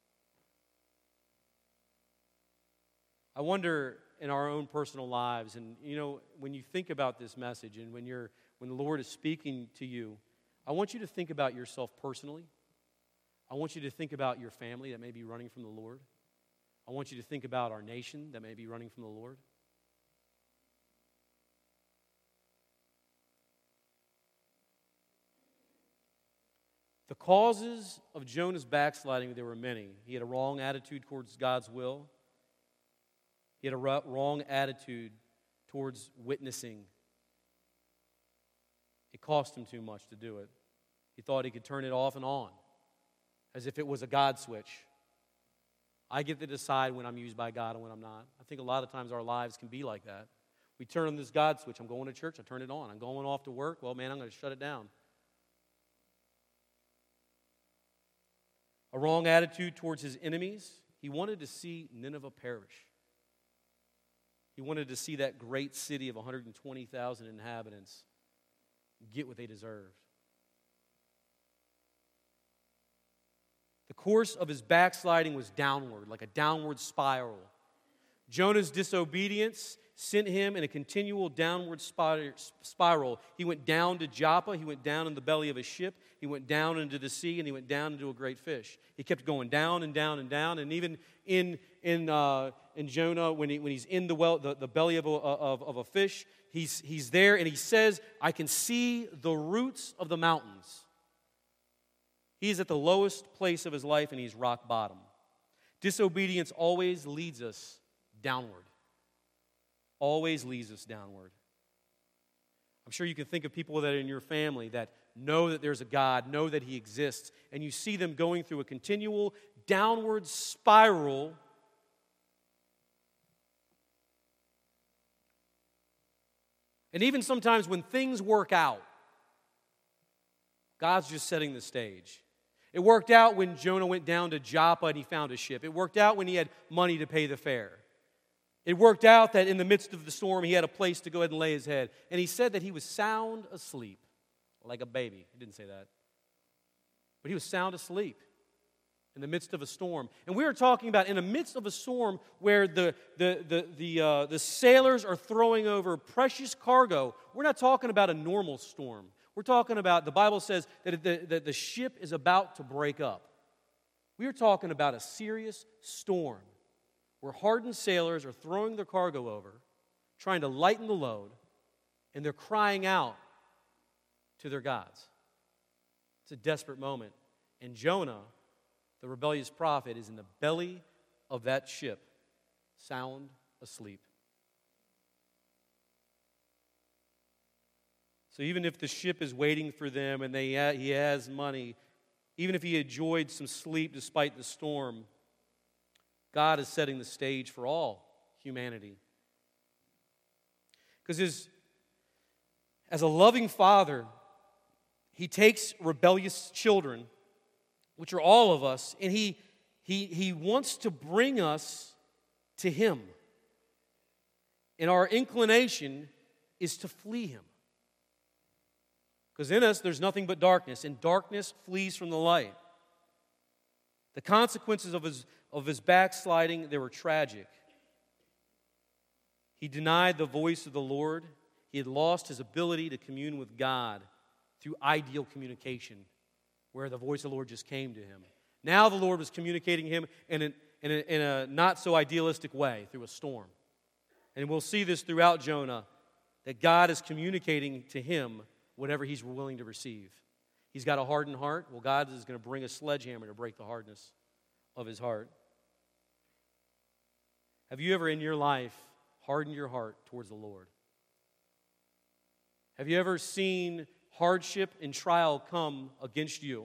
I wonder in our own personal lives, and you know, when you think about this message and when you're when the Lord is speaking to you, I want you to think about yourself personally. I want you to think about your family that may be running from the Lord. I want you to think about our nation that may be running from the Lord. The causes of Jonah's backsliding, there were many. He had a wrong attitude towards God's will. He had a wrong attitude towards witnessing. It cost him too much to do it. He thought he could turn it off and on, as if it was a God switch. I get to decide when I'm used by God and when I'm not. I think a lot of times our lives can be like that. We turn on this God switch. I'm going to church, I turn it on. I'm going off to work, well, man, I'm going to shut it down. A wrong attitude towards his enemies. He wanted to see Nineveh perish. He wanted to see that great city of one hundred twenty thousand inhabitants get what they deserved. The course of his backsliding was downward, like a downward spiral. Jonah's disobedience sent him in a continual downward spiral. He went down to Joppa. He went down in the belly of a ship. He went down into the sea, and he went down into a great fish. He kept going down and down and down. And even in in uh, in Jonah, when he when he's in the well, the, the belly of a, of, of a fish, he's he's there, and he says, "I can see the roots of the mountains." He's at the lowest place of his life, and he's rock bottom. Disobedience always leads us downward. Always leads us downward. I'm sure you can think of people that are in your family that know that there's a God, know that He exists, and you see them going through a continual downward spiral. And even sometimes when things work out, God's just setting the stage. It worked out when Jonah went down to Joppa and he found a ship. It worked out when he had money to pay the fare. It worked out that in the midst of the storm, he had a place to go ahead and lay his head. And he said that he was sound asleep, like a baby. He didn't say that. But he was sound asleep in the midst of a storm. And we are talking about in the midst of a storm where the, the, the, the, uh, the sailors are throwing over precious cargo. We're not talking about a normal storm. We're talking about, the Bible says that the, that the ship is about to break up. We are talking about a serious storm where hardened sailors are throwing their cargo over, trying to lighten the load, and they're crying out to their gods. It's a desperate moment. And Jonah, the rebellious prophet, is in the belly of that ship, sound asleep. So even if the ship is waiting for them and they ha- he has money, even if he enjoyed some sleep despite the storm, God is setting the stage for all humanity. Because as, as a loving father, He takes rebellious children, which are all of us, and he, he, he wants to bring us to Him. And our inclination is to flee Him. Because in us, there's nothing but darkness, and darkness flees from the light. The consequences of his, of his backsliding, they were tragic. He denied the voice of the Lord. He had lost his ability to commune with God through ideal communication, where the voice of the Lord just came to him. Now the Lord was communicating him in a, in a, in a not-so-idealistic way, through a storm. And we'll see this throughout Jonah, that God is communicating to him whatever he's willing to receive. He's got a hardened heart. Well, God is going to bring a sledgehammer to break the hardness of his heart. Have you ever in your life hardened your heart towards the Lord? Have you ever seen hardship and trial come against you?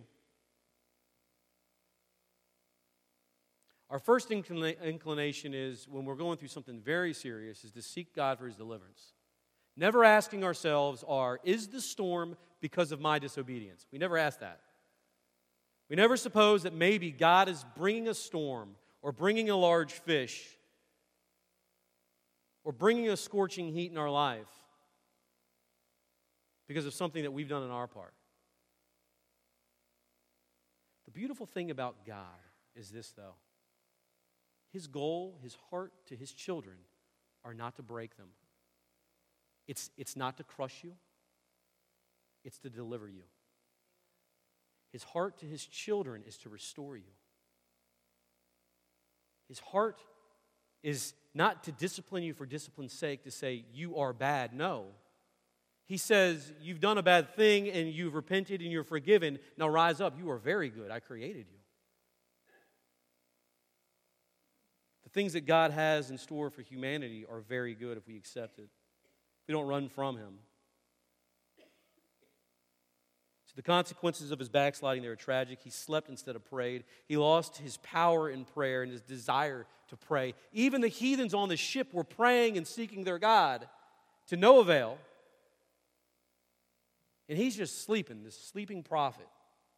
Our first inclina- inclination is, when we're going through something very serious, is to seek God for his deliverance. Never asking ourselves are, is the storm because of my disobedience? We never ask that. We never suppose that maybe God is bringing a storm or bringing a large fish or bringing a scorching heat in our life because of something that we've done on our part. The beautiful thing about God is this, though. His goal, his heart to his children are not to break them. It's, it's not to crush you. It's to deliver you. His heart to his children is to restore you. His heart is not to discipline you for discipline's sake, to say you are bad. No. He says, you've done a bad thing and you've repented and you're forgiven. Now rise up. You are very good. I created you. The things that God has in store for humanity are very good if we accept it. We don't run from him. So the consequences of his backsliding, they were tragic. He slept instead of prayed. He lost his power in prayer and his desire to pray. Even the heathens on the ship were praying and seeking their God to no avail. And he's just sleeping, this sleeping prophet.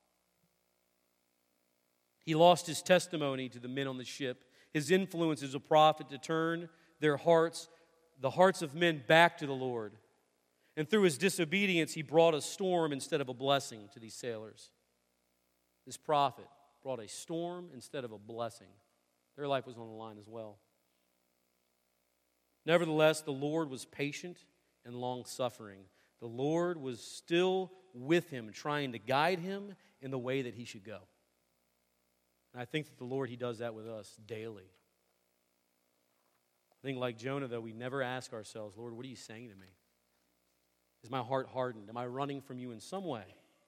He lost his testimony to the men on the ship, his influence as a prophet to turn their hearts the hearts of men back to the Lord. And through his disobedience, he brought a storm instead of a blessing to these sailors. This prophet brought a storm instead of a blessing. Their life was on the line as well. Nevertheless, the Lord was patient and long-suffering. The Lord was still with him, trying to guide him in the way that he should go. And I think that the Lord, he does that with us daily. I think like Jonah, though, we never ask ourselves, Lord, what are you saying to me? Is my heart hardened? Am I running from you in some way?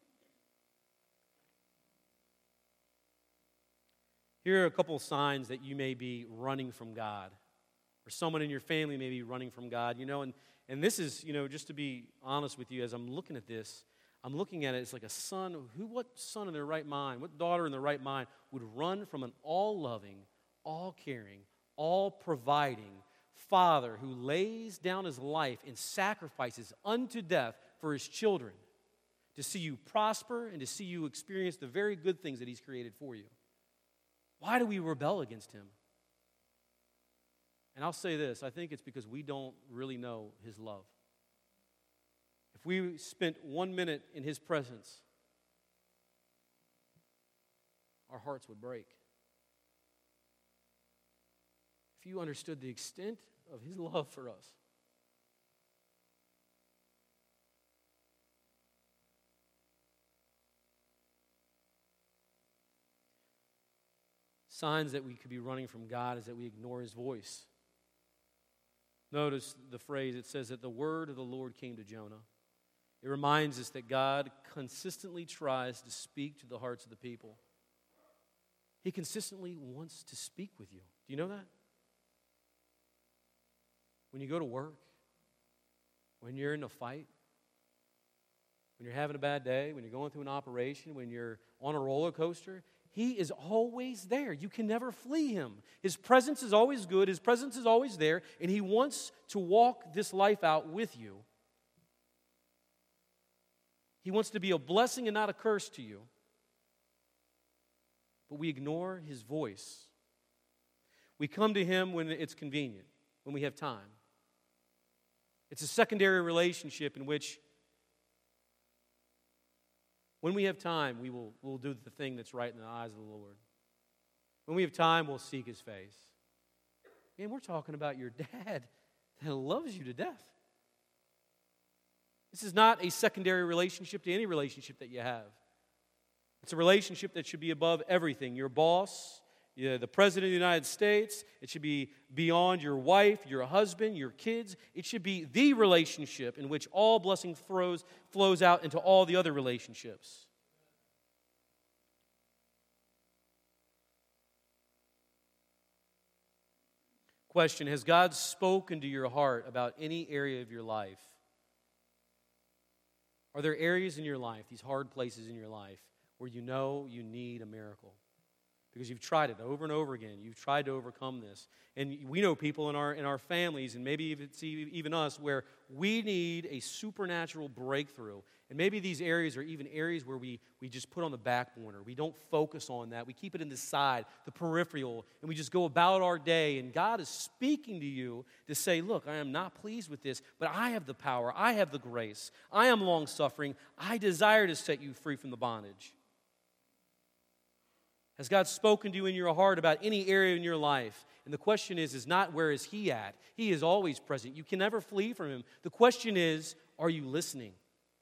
Here are a couple of signs that you may be running from God, or someone in your family may be running from God. You know, and, and this is, you know, just to be honest with you, as I'm looking at this, I'm looking at it, it's like a son. Who, what son in their right mind, what daughter in their right mind would run from an all-loving, all-caring, all-providing Father who lays down his life and sacrifices unto death for his children to see you prosper and to see you experience the very good things that he's created for you? Why do we rebel against him? And I'll say this, I think it's because we don't really know his love. If we spent one minute in his presence, our hearts would break. If you understood the extent of his love for us. Signs that we could be running from God is that we ignore his voice. Notice the phrase, it says that the word of the Lord came to Jonah. It reminds us that God consistently tries to speak to the hearts of the people. He consistently wants to speak with you. Do you know that? When you go to work, when you're in a fight, when you're having a bad day, when you're going through an operation, when you're on a roller coaster, he is always there. You can never flee him. His presence is always good. His presence is always there, and he wants to walk this life out with you. He wants to be a blessing and not a curse to you. But we ignore his voice. We come to him when it's convenient, when we have time. It's a secondary relationship in which, when we have time, we will we'll do the thing that's right in the eyes of the Lord. When we have time, we'll seek His face. Man, we're talking about your dad that loves you to death. This is not a secondary relationship to any relationship that you have. It's a relationship that should be above everything. Your boss, yeah, the President of the United States, it should be beyond your wife, your husband, your kids. It should be the relationship in which all blessing flows, flows out into all the other relationships. Question, has God spoken to your heart about any area of your life? Are there areas in your life, these hard places in your life, where you know you need a miracle? Because you've tried it over and over again. You've tried to overcome this. And we know people in our in our families, and maybe it's even us, where we need a supernatural breakthrough. And maybe these areas are even areas where we, we just put on the back burner. We don't focus on that. We keep it in the side, the peripheral, and we just go about our day. And God is speaking to you to say, look, I am not pleased with this, but I have the power. I have the grace. I am long-suffering. I desire to set you free from the bondage. Has God spoken to you in your heart about any area in your life? And the question is, is not where is He at? He is always present. You can never flee from Him. The question is, are you listening?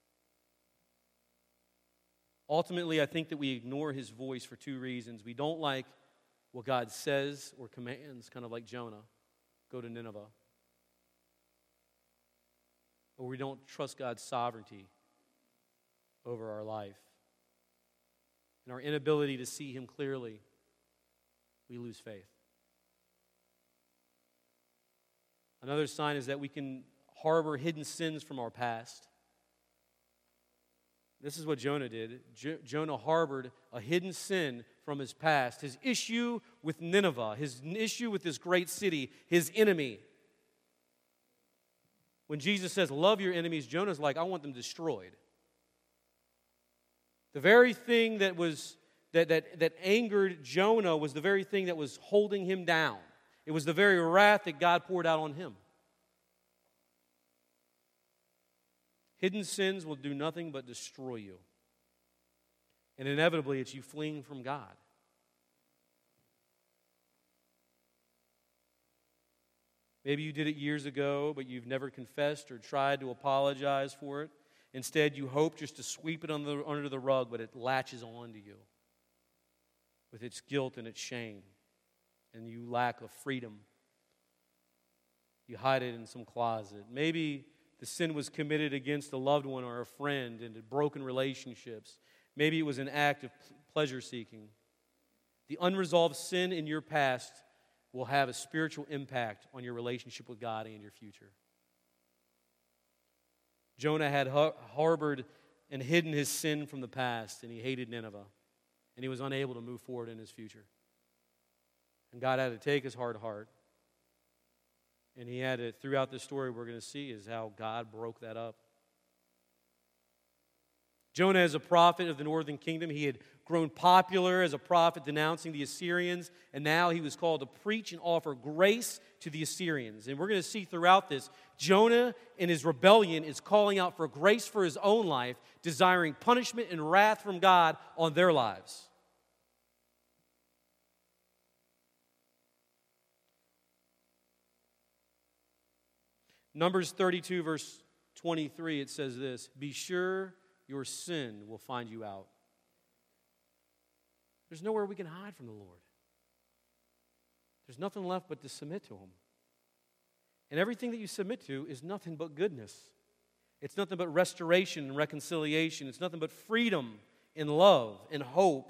Ultimately, I think that we ignore His voice for two reasons. We don't like what God says or commands, kind of like Jonah, go to Nineveh. Or we don't trust God's sovereignty over our life. And our inability to see Him clearly, we lose faith. Another sign is that we can harbor hidden sins from our past. This is what Jonah did. Jo- Jonah harbored a hidden sin from his past. His issue with Nineveh, his issue with this great city, his enemy. When Jesus says, love your enemies, Jonah's like, I want them destroyed. The very thing that was that, that, that angered Jonah was the very thing that was holding him down. It was the very wrath that God poured out on him. Hidden sins will do nothing but destroy you. And inevitably, it's you fleeing from God. Maybe you did it years ago, but you've never confessed or tried to apologize for it. Instead, you hope just to sweep it under the, under the rug, but it latches onto you with its guilt and its shame, and you lack of freedom. You hide it in some closet. Maybe the sin was committed against a loved one or a friend and broken relationships. Maybe it was an act of pleasure-seeking. The unresolved sin in your past will have a spiritual impact on your relationship with God and your future. Jonah had harbored and hidden his sin from the past, and he hated Nineveh, and he was unable to move forward in his future. And God had to take his hard heart, and He had to, throughout the story we're going to see, is how God broke that up. Jonah, as a prophet of the northern kingdom, he had grown popular as a prophet denouncing the Assyrians, and now he was called to preach and offer grace to the Assyrians. And we're going to see throughout this, Jonah in his rebellion is calling out for grace for his own life, desiring punishment and wrath from God on their lives. Numbers thirty-two, verse twenty-three, it says this, be sure your sin will find you out. There's nowhere we can hide from the Lord. There's nothing left but to submit to Him. And everything that you submit to is nothing but goodness. It's nothing but restoration and reconciliation. It's nothing but freedom and love and hope.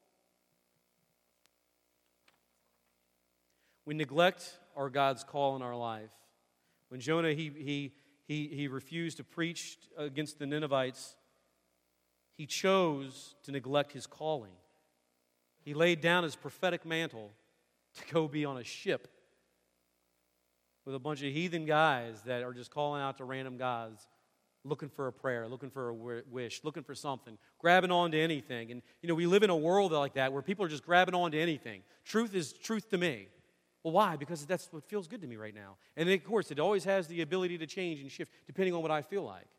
We neglect our God's call in our life. When Jonah, he, he, he, he refused to preach against the Ninevites, he chose to neglect his calling. He laid down his prophetic mantle to go be on a ship with a bunch of heathen guys that are just calling out to random gods, looking for a prayer, looking for a wish, looking for something, grabbing on to anything. And, you know, we live in a world like that where people are just grabbing on to anything. Truth is truth to me. Well, why? Because that's what feels good to me right now. And of course, it always has the ability to change and shift depending on what I feel like.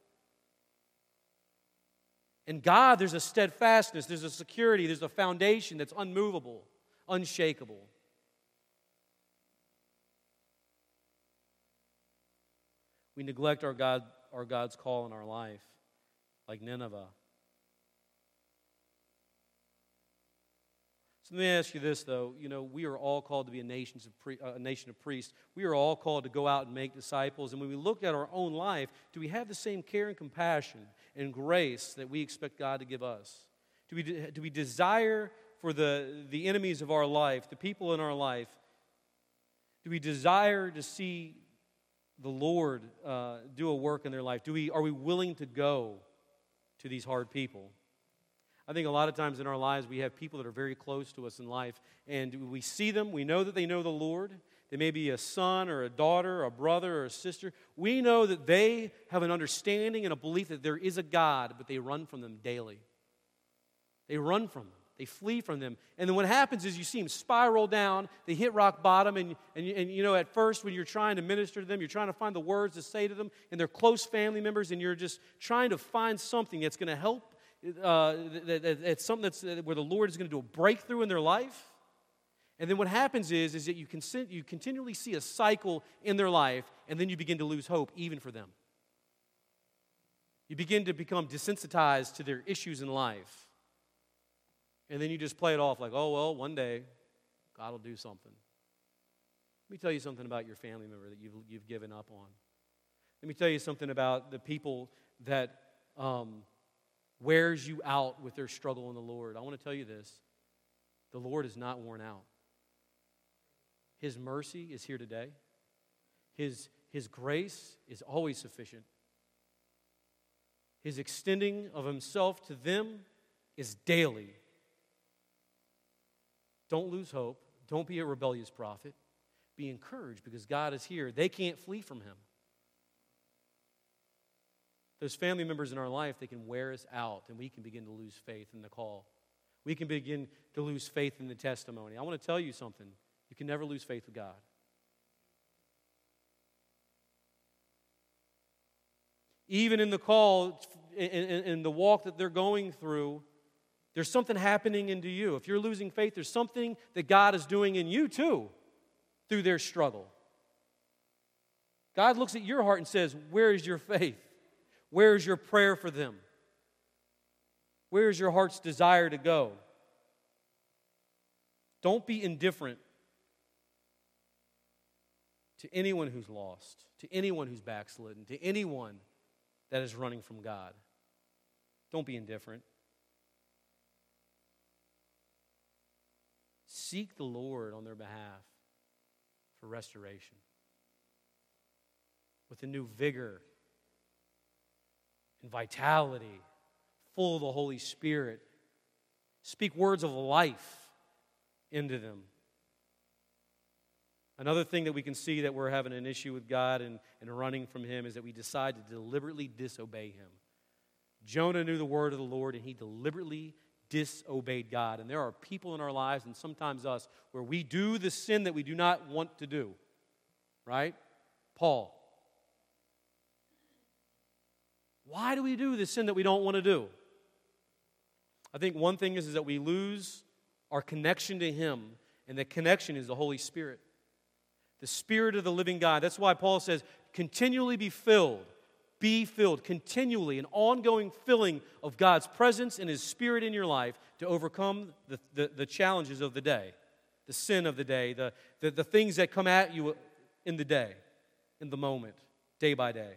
In God, there's a steadfastness, there's a security, there's a foundation that's unmovable. unshakable. We neglect our God, our God's call in our life, like Nineveh. So let me ask you this, though. You know, we are all called to be a nation of, pre- a nation of priests. We are all called to go out and make disciples. And when we look at our own life, do we have the same care and compassion and grace that we expect God to give us? Do we, do we desire for the, the enemies of our life, the people in our life, do we desire to see the Lord uh, do a work in their life? Do we, are we willing to go to these hard people? I think a lot of times in our lives we have people that are very close to us in life, and we see them, we know that they know the Lord. They may be a son or a daughter, or a brother or a sister. We know that they have an understanding and a belief that there is a God, but they run from them daily. They run from them. They flee from them. And then what happens is you see them spiral down, they hit rock bottom, and, and, and you know, at first when you're trying to minister to them, you're trying to find the words to say to them, and they're close family members, and you're just trying to find something that's going to help. Uh, that, that, that's something that's uh, where the Lord is going to do a breakthrough in their life. And then what happens is, is that you, can, you continually see a cycle in their life, and then you begin to lose hope even for them. You begin to become desensitized to their issues in life. And then you just play it off like, oh, well, one day God will do something. Let me tell you something about your family member that you've, you've given up on. Let me tell you something about the people that um, wears you out with their struggle in the Lord. I want to tell you this. The Lord is not worn out. His mercy is here today. His, his grace is always sufficient. His extending of himself to them is daily. Don't lose hope. Don't be a rebellious prophet. Be encouraged because God is here. They can't flee from him. Those family members in our life, they can wear us out, and we can begin to lose faith in the call. We can begin to lose faith in the testimony. I want to tell you something. You can never lose faith with God. Even in the call, in, in, in the walk that they're going through, there's something happening into you. If you're losing faith, there's something that God is doing in you too through their struggle. God looks at your heart and says, where is your faith? Where is your prayer for them? Where is your heart's desire to go? Don't be indifferent to anyone who's lost, to anyone who's backslidden, to anyone that is running from God. Don't be indifferent. Seek the Lord on their behalf for restoration with a new vigor and vitality, full of the Holy Spirit. Speak words of life into them. Another thing that we can see that we're having an issue with God and, and running from Him is that we decide to deliberately disobey Him. Jonah knew the word of the Lord, and he deliberately disobeyed God. And there are people in our lives, and sometimes us, where we do the sin that we do not want to do. Right? Paul. Why do we do the sin that we don't want to do? I think one thing is, is that we lose our connection to Him, and the connection is the Holy Spirit. The Spirit of the living God. That's why Paul says, continually be filled. Be filled. Continually, an ongoing filling of God's presence and His Spirit in your life to overcome the, the, the challenges of the day, the sin of the day, the, the, the things that come at you in the day, in the moment, day by day.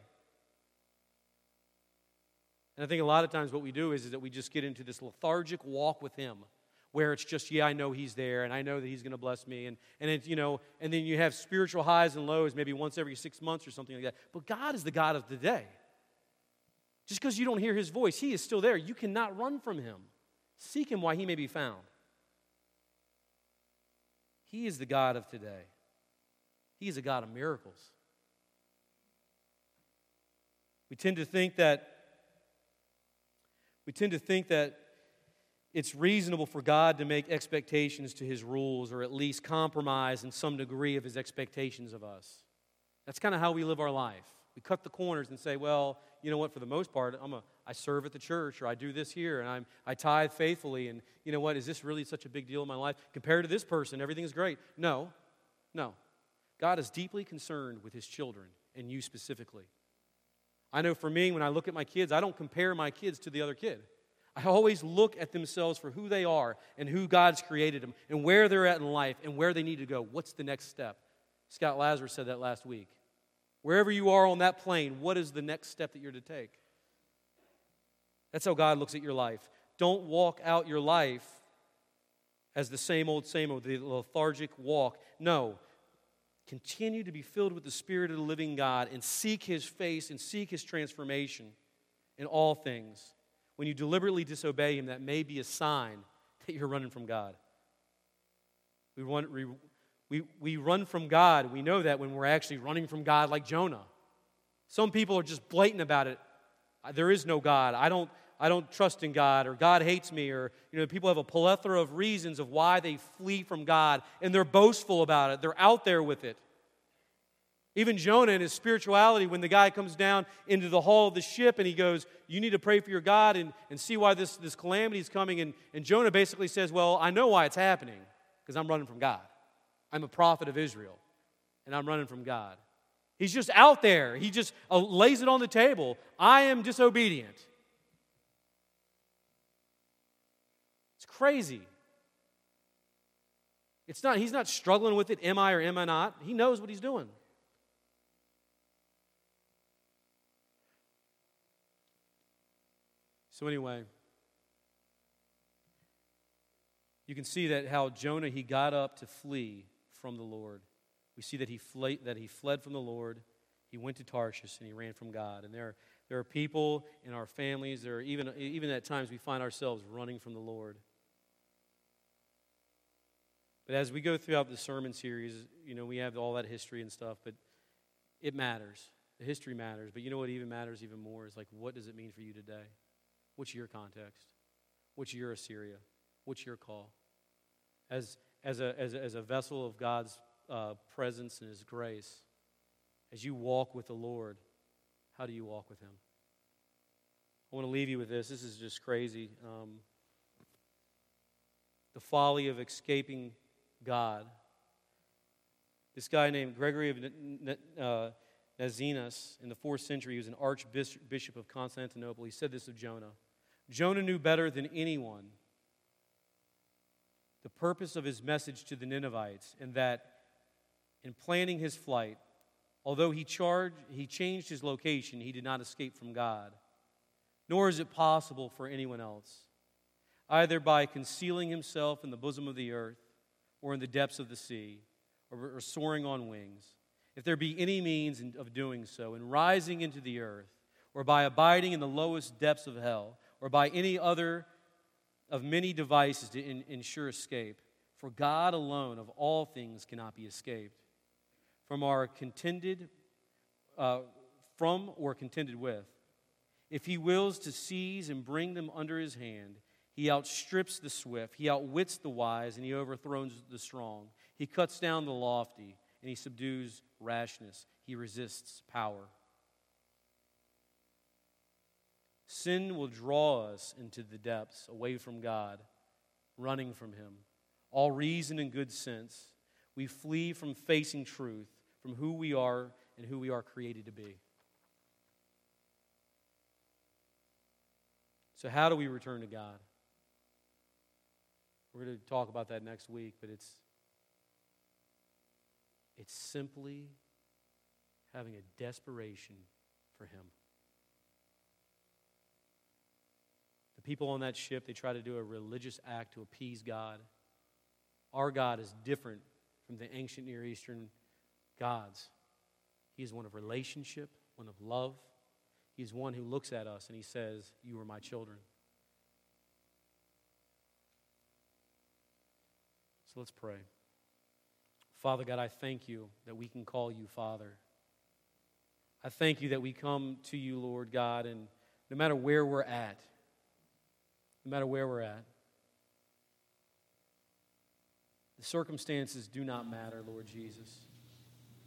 And I think a lot of times what we do is, is that we just get into this lethargic walk with Him, where it's just, yeah, I know He's there, and I know that He's going to bless me, and and it's, you know, and then you have spiritual highs and lows, maybe once every six months or something like that. But God is the God of the day. Just because you don't hear His voice, He is still there. You cannot run from Him. Seek Him while He may be found. He is the God of today. He is a God of miracles. We tend to think that we tend to think that it's reasonable for God to make expectations to His rules, or at least compromise in some degree of His expectations of us. That's kind of how we live our life. We cut the corners and say, well, you know what, for the most part, I'm a, I serve at the church, or I do this here, and I'm, I tithe faithfully, and you know what, is this really such a big deal in my life? Compared to this person, everything's great. No, no. God is deeply concerned with His children, and you specifically. I know for me, when I look at my kids, I don't compare my kids to the other kid. I always look at themselves for who they are and who God's created them and where they're at in life and where they need to go. What's the next step? Scott Lazarus said that last week. Wherever you are on that plane, what is the next step that you're to take? That's how God looks at your life. Don't walk out your life as the same old, same old, the lethargic walk. No. Continue to be filled with the Spirit of the living God and seek His face and seek His transformation in all things. When you deliberately disobey Him, that may be a sign that you're running from God. We run, we, we, we run from God. We know that when we're actually running from God like Jonah. Some people are just blatant about it. There is no God. I don't, I don't trust in God, or God hates me, or you know, people have a plethora of reasons of why they flee from God, and they're boastful about it. They're out there with it. Even Jonah in his spirituality, when the guy comes down into the hull of the ship and he goes, you need to pray for your God and, and see why this, this calamity is coming. And, and Jonah basically says, well, I know why it's happening, because I'm running from God. I'm a prophet of Israel, and I'm running from God. He's just out there. He just uh, lays it on the table. I am disobedient. It's crazy. It's not, he's not struggling with it, am I or am I not? He knows what he's doing. So anyway, you can see that how Jonah, he got up to flee from the Lord. We see that he fled, that he fled from the Lord. He went to Tarshish and he ran from God. And there, there are people in our families, there are even, even at times we find ourselves running from the Lord. But as we go throughout the sermon series, you know, we have all that history and stuff, but it matters. The history matters. But you know what even matters even more is like, what does it mean for you today? What's your context? What's your Assyria? What's your call? As, as, a, as, a, as a vessel of God's uh, presence and His grace, as you walk with the Lord, how do you walk with Him? I want to leave you with this. This is just crazy. Um, the folly of escaping God. This guy named Gregory of uh, Nazianzus in the fourth century, he was an archbishop of Constantinople. He said this of Jonah. Jonah knew better than anyone the purpose of his message to the Ninevites, and that in planning his flight, although he, charged, he changed his location, he did not escape from God. Nor is it possible for anyone else, either by concealing himself in the bosom of the earth or in the depths of the sea, or, or soaring on wings, if there be any means of doing so, in rising into the earth, or by abiding in the lowest depths of hell, or by any other of many devices to in, ensure escape. For God alone of all things cannot be escaped. From our contended, uh, from or contended with. If He wills to seize and bring them under His hand, He outstrips the swift, He outwits the wise, and He overthrows the strong. He cuts down the lofty, and He subdues rashness. He resists power. Sin will draw us into the depths, away from God, running from Him. All reason and good sense, we flee from facing truth, from who we are and who we are created to be. So how do we return to God? We're going to talk about that next week, but it's it's simply having a desperation for Him. The people on that ship, they try to do a religious act to appease God. Our God is different from the ancient Near Eastern gods. He is one of relationship, one of love. He is one who looks at us and He says, you are my children. So let's pray. Father God, I thank You that we can call You Father. I thank You that we come to You, Lord God, and no matter where we're at, no matter where we're at, the circumstances do not matter, Lord Jesus.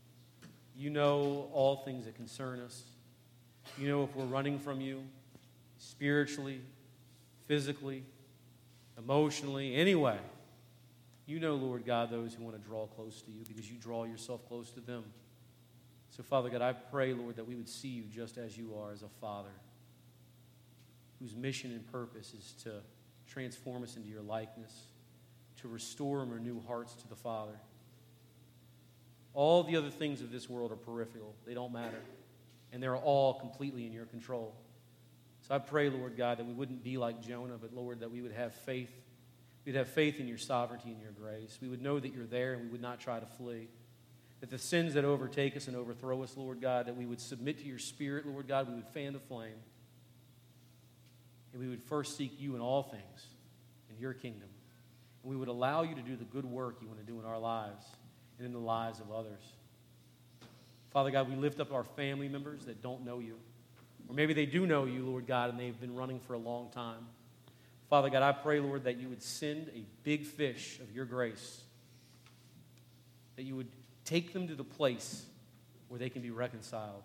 You know all things that concern us. You know if we're running from You. spiritually, physically, emotionally, anyway. You know, Lord God, those who want to draw close to you because you draw yourself close to them. So, Father God, I pray, Lord, that we would see you just as you are as a Father whose mission and purpose is to transform us into your likeness, to restore and renew hearts to the Father. All the other things of this world are peripheral. They don't matter. And they're all completely in your control. So I pray, Lord God, that we wouldn't be like Jonah, but, Lord, that we would have faith. We'd have faith in your sovereignty and your grace. We would know that you're there and we would not try to flee. That the sins that overtake us and overthrow us, Lord God, that we would submit to your Spirit, Lord God. We would fan the flame. And we would first seek you in all things, in your kingdom. And we would allow you to do the good work you want to do in our lives and in the lives of others. Father God, we lift up our family members that don't know you. Or maybe they do know you, Lord God, and they've been running for a long time. Father God, I pray, Lord, that you would send a big fish of your grace. That you would take them to the place where they can be reconciled.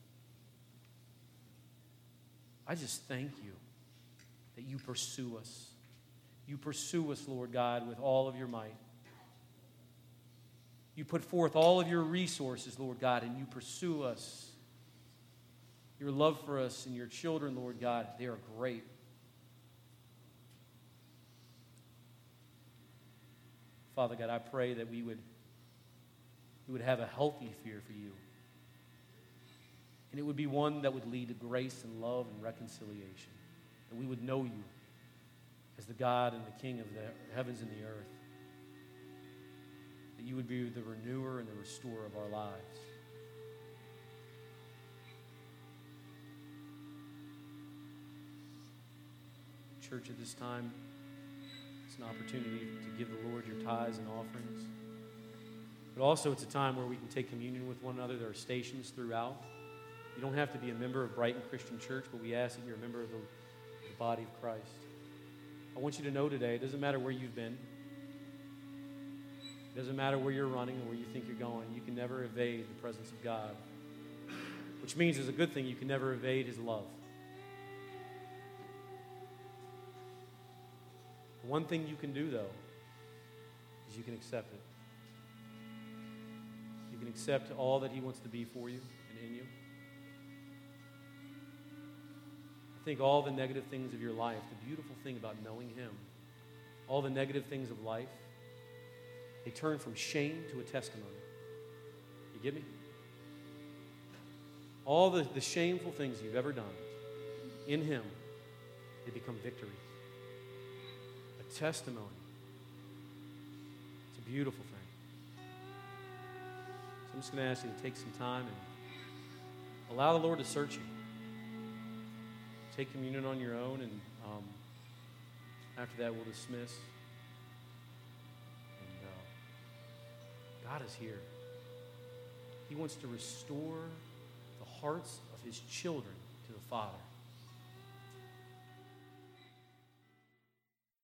I just thank you that you pursue us. You pursue us, Lord God, with all of your might. You put forth all of your resources, Lord God, and you pursue us. Your love for us and your children, Lord God, they are great. Father God, I pray that we would, we would have a healthy fear for you. And it would be one that would lead to grace and love and reconciliation. That we would know you as the God and the King of the heavens and the earth. That you would be the renewer and the restorer of our lives. Church, at this time, it's an opportunity to give the Lord your tithes and offerings. But also it's a time where we can take communion with one another. There are stations throughout. You don't have to be a member of Brighton Christian Church, but we ask that you're a member of the, the body of Christ. I want you to know today, it doesn't matter where you've been. It doesn't matter where you're running or where you think you're going. You can never evade the presence of God. Which means, it's a good thing, you can never evade his love. The one thing you can do, though, is you can accept it. You can accept all that he wants to be for you and in you. I think all the negative things of your life, the beautiful thing about knowing him, all the negative things of life, they turn from shame to a testimony. You get me? All the, the shameful things you've ever done, in him, they become victory. A testimony. It's a beautiful thing. So I'm just going to ask you to take some time and allow the Lord to search you. Take communion on your own, and um, after that we'll dismiss. And uh, God is here. He wants to restore the hearts of his children to the Father.